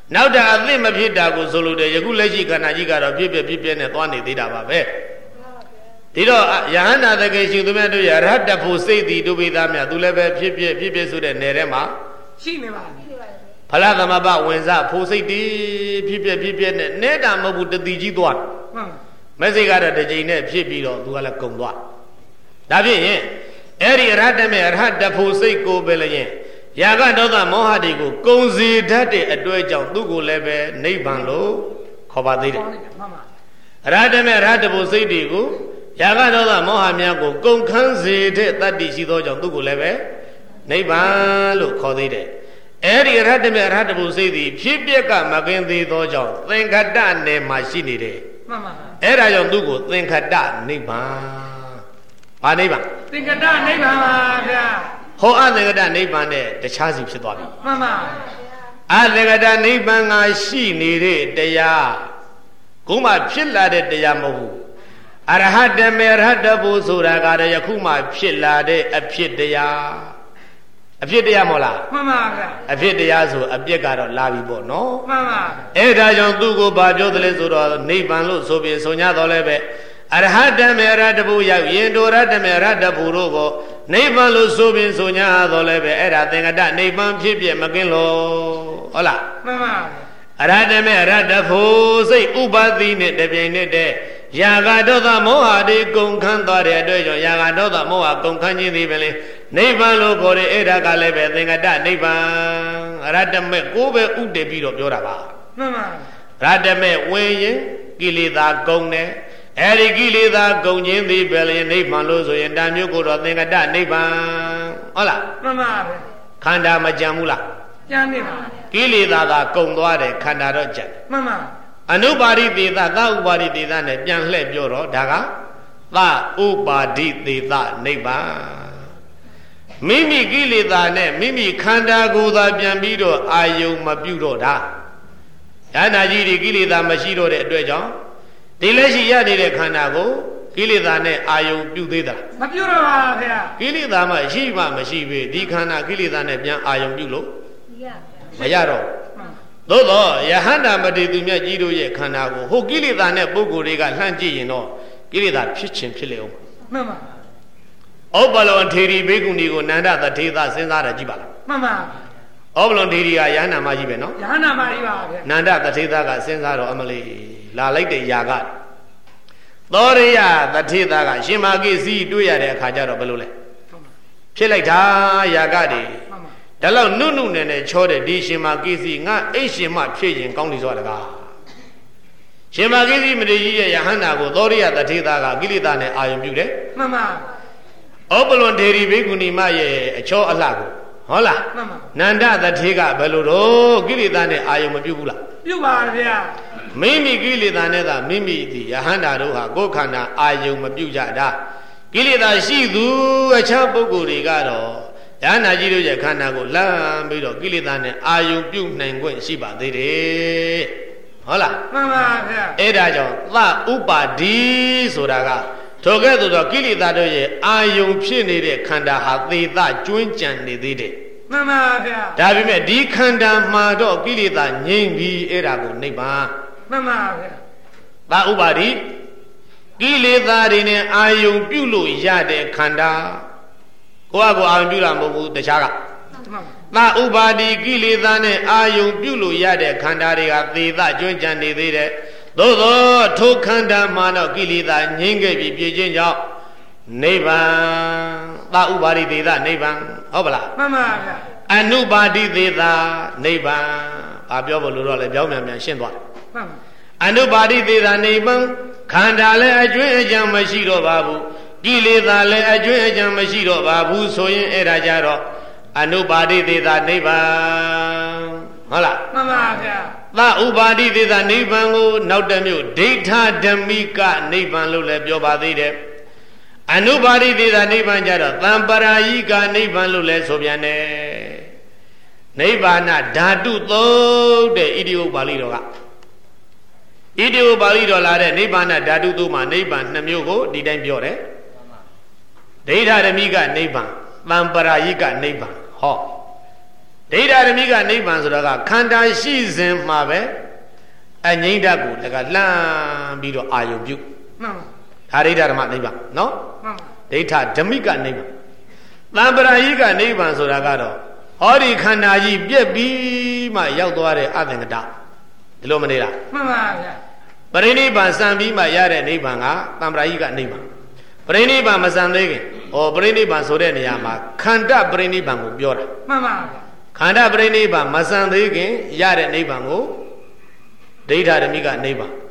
နောက်တာအသိမဖြစ်တာကိုဆိုလို့တယ်ယခုလက်ရှိခန္ဓာကြီးကတော့ဖြစ်ပြနဲ့သွားနေသေးတာပါပဲဒီတော့ယဟန္တာတကယ်ရှင်သူများတို့ရဟတ္တဖို့စိတ်တည်တို့ပိသားများသူလည်းပဲဖြစ်ဆိုတဲ့နယ်ထဲမှာရှိနေပါပြီဖလားသမဘဝင်စားဖို့စိတ်တည်ဖြစ်နဲ့နေတာမဟုတ်ဘူးတတိကြီးသွားမက်စိတ်ကတော့တစ်ချိန်နဲ့ဖြစ်ပြီးတော့သူကလည်းကုံသွားဒါဖြင့်အဲ့ဒီအရဟတမေအရဟတဖို့စိတ်ကိုပဲလည်းယာကဒေါသမောဟတွေကိုကုံစီတတ်တဲ့အတွေ့အကြောင်းသူကိုလည်းပဲနိဗ္ဗာန်လို့ခေါ်ပါသေးတယ်အရဟတမေအရဟတဖို့စိတ်တွေကိုယာကဒေါသမောဟများကိုကုံခန်းစေတဲ့တတ္တိရှိသောကြောင့်သူကိုလည်းပဲနိဗ္ဗာန်လို့ခေါ်သေးတယ်အဲ့ဒီအရဟတမေအရဟတဖို့စိတ်သည်ဖြစ်ပျက်ကမကင်းသေးသောကြောင့်သင်္ခတနယ်မှာရှိနေတယ်မှန်ပါအဲ့ဒါကြောင့်သူ့ကိုသင်္ခတနိဗ္ဗာန်ဘာနိဗ္ဗာန်သင်္ခတနိဗ္ဗာန်ပါဗျာဟောအသင်္ခတနိဗ္ဗာန်နဲ့တခြားစီဖြစ်သွားပြီမှန်ပါအသင်္ခတနိဗ္ဗာန်ကရှိနေတဲ့တရားခုမှဖြစ်လာတဲ့တရားမဟုတ်ဘူးအရဟတမေရဟတဘုဆိုတာကတည်းကယခုမှဖြစ်လာတဲ့အဖြစ်တရားမဟုတ်လားမှန်ပါဗျာအဖြစ်တရားဆိုအပြစ်ကတော့လာပြီပေါ့နော်မှန်ပါအဲ့ဒါကြောင့်သူ့ကိုဘာပြောသလဲဆိုတော့နိဗ္ဗာန်လို့ဆိုပြီးဆို냐တော့လည်းပဲအရဟတမေရဟတဘုရောက်ရင်တို့ရဟတမေရဟတဘုတို့ကိုနိဗ္ဗာန်လို့ဆိုပြီးဆို냐တော့လည်းပဲအဲ့ဒါသင်္ကတနိဗ္ဗာန်ဖြစ်ပြမကင်းလို့ဟုတ်လားမှန်ပါအရဟတမေရဟတဘုစိတ်ဥပတိနဲ့တပြိုင်နက်တည်းယာဂဒေါသမောဟတွေကုန်ခန်းသွားတဲ့အတွက်ကြောင့်ယာဂဒေါသမောဟကုန်ခန်းခြင်းသည်ပဲလေနိဗ္ဗာန်လို့ခေါ်တဲ့အဲ့ဒါကလည်းပဲသင်္ကတနိဗ္ဗာန်အရဟတမေကိုပဲဥတည်ပြီးတော့ပြောတာပါမှန်ပါရဟတမေဝင်ရင်ကိလေသာကုန်တယ်အဲ့ဒီကိလေသာကုန်ခြင်းသည်ပဲလေနိဗ္ဗာန်လို့ဆိုရင်တန်မျိုးကိုတော့သင်္ကတနိဗ္ဗာန်ဟုတ်လားမှန်ပါပဲခန္ဓာမကြံဘူးလားကြံနေပါကိလေသာကကုန်သွားတယ်ခန္ဓာတော့ကြံမှန်ပါအနုပါရိသေသသဥပါရိသေသနဲ့ပြန်လှည့်ပြောတော့ဒါကသဥပါရိသေသနိဗ္ဗာန်မိမိကိလေသာနဲ့မိမိခန္ဓာကိုယ်သာပြန်ပြီးတော့အာယုံမပြုတော့တာဒါနာကြီးတွေကိလေသာမရှိတော့တဲ့အတွက်ကြောင့်ဒီလက်ရှိရနေတဲ့ခန္ဓာကိုကိလေသာနဲ့အာယုံပြုသေးတာမပြုတော့ပါဗျာကိလေသာမှရှိမှမရှိပေဒီခန္ဓာကိလေသာနဲ့ပြန်အာယုံပြုလို့မရတော့သို့တော့ယဟန္တာမတေသူမြတ်ကြီးတို့ရဲ့ခန္ဓာကိုဟိုကိလေသာနဲ့ပုဂ္ဂိုလ်တွေကလှမ်းကြည့်ရင်တော့ကိလေသာဖြစ်ခြင်းဖြစ်လေအောင်မှန်ပါဩဘလောထေရီဘေကုဏီကိုနန္ဒသထေသစဉ်းစားတာကြည့်ပါလားမှန်ပါဩဘလောထေရီကယဟန္တာမကြီးပဲနော်ယဟန္တာမကြီးပါဗျာနန္ဒသထေသကစဉ်းစားတော့အမလေးလာလိုက်တဲ့ຢာကသောရိယသထေသကရှင်မာကိစီတွေ့ရတဲ့အခါကျတော့ဘယ်လိုလဲဖြစ်လိုက်တာຢာကတွေဒါလောက်နုနဲ့ချောတဲ့ဒီရှင်မာကိစီငါအိတ်ရှင်မဖြစ်ရင်ကောင်းနေစွာတကားရှင်မာကိစီမထေရကြီးရဲ့ယဟန္တာကိုသောရိယသထေသကကိလေသာနဲ့အာယုံပြုတယ်မှန်ပါဩပလွန်ထေရီဘေကုဏီမရဲ့အချောအလှကိုဟုတ်လားမှန်ပါနန္ဒသထေကဘယ်လိုတော့ကိလေသာနဲ့အာယုံမပြုဘူးလားပြုပါဗျာမိမိကိလေသာနဲ့သာမိမိဒီယဟန္တာတို့ဟာကိုယ်ခန္ဓာအာယုံမပြုကြတာကိလေသာရှိသူအခြားပုဂ္ဂိုလ်တွေကတော့ယဟန္တာကြီးတို့ရဲ့ခန္ဓာကိုလမ်းပြီးတော့ကိလေသာနဲ့အာယုံပြုနိုင်ခွင့်ရှိပါသေးတယ်ဟုတ်လားမှန်ပါဗျာအဲ့ဒါကြောင့်သဥပါဒိဆိုတာကထိုကဲ့သို့သောကိလေသာတို့ရဲ့အာယုံဖြစ်နေတဲ့ခန္ဓာဟာသေသကျွင်းကြံနေသေးတယ်မှန်ပါဗျာဒါပေမဲ့ဒီခန္ဓာမှာတော့ကိလေသာငြိမ့်ပြီးအဲ့ဒါကိုနိဗ္ဗာန်မှန်ပါဗျာသဥပါဒိကိလေသာတွေနဲ့အာယုံပြုလို့ရတဲ့ခန္ဓာကိုယ့်အကိုအာယုံပြုတာမဟုတ်ဘူးတခြားကသဥပါဒိကိလေသာနဲ့အာယုံပြုလို့ရတဲ့ခန္ဓာတွေကသေသကျွင်းကြံနေသေးတယ်သို့သောထိုခန္ဓာမှာတော့ကိလေသာငြိမ့်ခဲ့ပြီးပြည့်ခြင်းကြောင့်နိဗ္ဗာန်သဥပါဒိသေသနိဗ္ဗာန်ဟုတ်ပါလားမှန်ပါဗျာအနုပါဒိသေသနိဗ္ဗာန်ဘာပြောဖို့လို့တော့လဲပြောင်းပြန်ရှင်းသွားတယ်မှန်ပါအနုပါဒိသေသနိဗ္ဗာန်ခန္ဓာလည်းအကျွင်းအကြံမရှိတော့ပါဘူးကိလေသာလည်းအကျွင်းအကြံမရှိတော့ပါဘူးဆိုရင်အဲ့ဒါကြတော့အနုပါဒိသေသနိဗ္ဗာန်ဟုတ်လားမှန်ပါဗျာသဥပါဒိသေသနိဗ္ဗာန်ကိုနောက်တစ်မျိုးဒိဋ္ဌဓမ္မိကနိဗ္ဗာန်လို့လည်းပြောပါသေးတယ်အနုပါဒိသေသနိဗ္ဗာန်ကြတော့သံပရာယိကနိဗ္ဗာန်လို့လည်းဆိုပြန်တယ်နိဗ္ဗာန်ဓာတုသုံးတဲ့ဣတိဥပါဠိတော်ကဣတိဥပါဠိတော်လာတဲ့နိဗ္ဗာန်ဓာတုသုံးမှာနိဗ္ဗာန်နှစ်မျိုးကိုဒီတိုင်းပြောတယ်ဒိဋ္ဌဓမ္မိကနိဗ္ဗာန်သံပရာယိကနိဗ္ဗာန်ဟောဒိဋ္ဌာရမိကနိဗ္ဗာန်ဆိုတာကခန္ဓာရှိစဉ်မှာပဲအငြိမ့်ဓာတ်ကိုလည်းကလှမ်းပြီးတော့အာယုပြုမှန်ပါဒါဒိဋ္ဌာဓမ္မနိဗ္ဗာန်နော်မှန်ပါဒိဋ္ဌာဓမ္မိကနိဗ္ဗာန်သံပရာယိကနိဗ္ဗာန်ဆိုတာကတော့ဟောဒီခန္ဓာကြီးပြက်ပြီးမှရောက်သွားတဲ့အသင်္ကတဒီလိုမနေလားမှန်ပါဗျာပရိနိဗ္ဗာန်စံပြီးမှရတဲ့နိဗ္ဗာန်ကသံပရာယိကနိဗ္ဗာန်ပရိနိဗ္ဗာန်မစံသေးခင်ပရိနိဗ္ဗာန်ဆိုတဲ့နေရာမှာခန္ဓာပရိနိဗ္ဗာန်ကိုပြောတာမှန်ပါဗျာခန္ဓာပရိနိဗ္ဗာန်မစံသေးခင်ရတဲ့နိဗ္ဗာန်ကိုဒိဋ္ဌာဓမ္မိကနိဗ္ဗာန်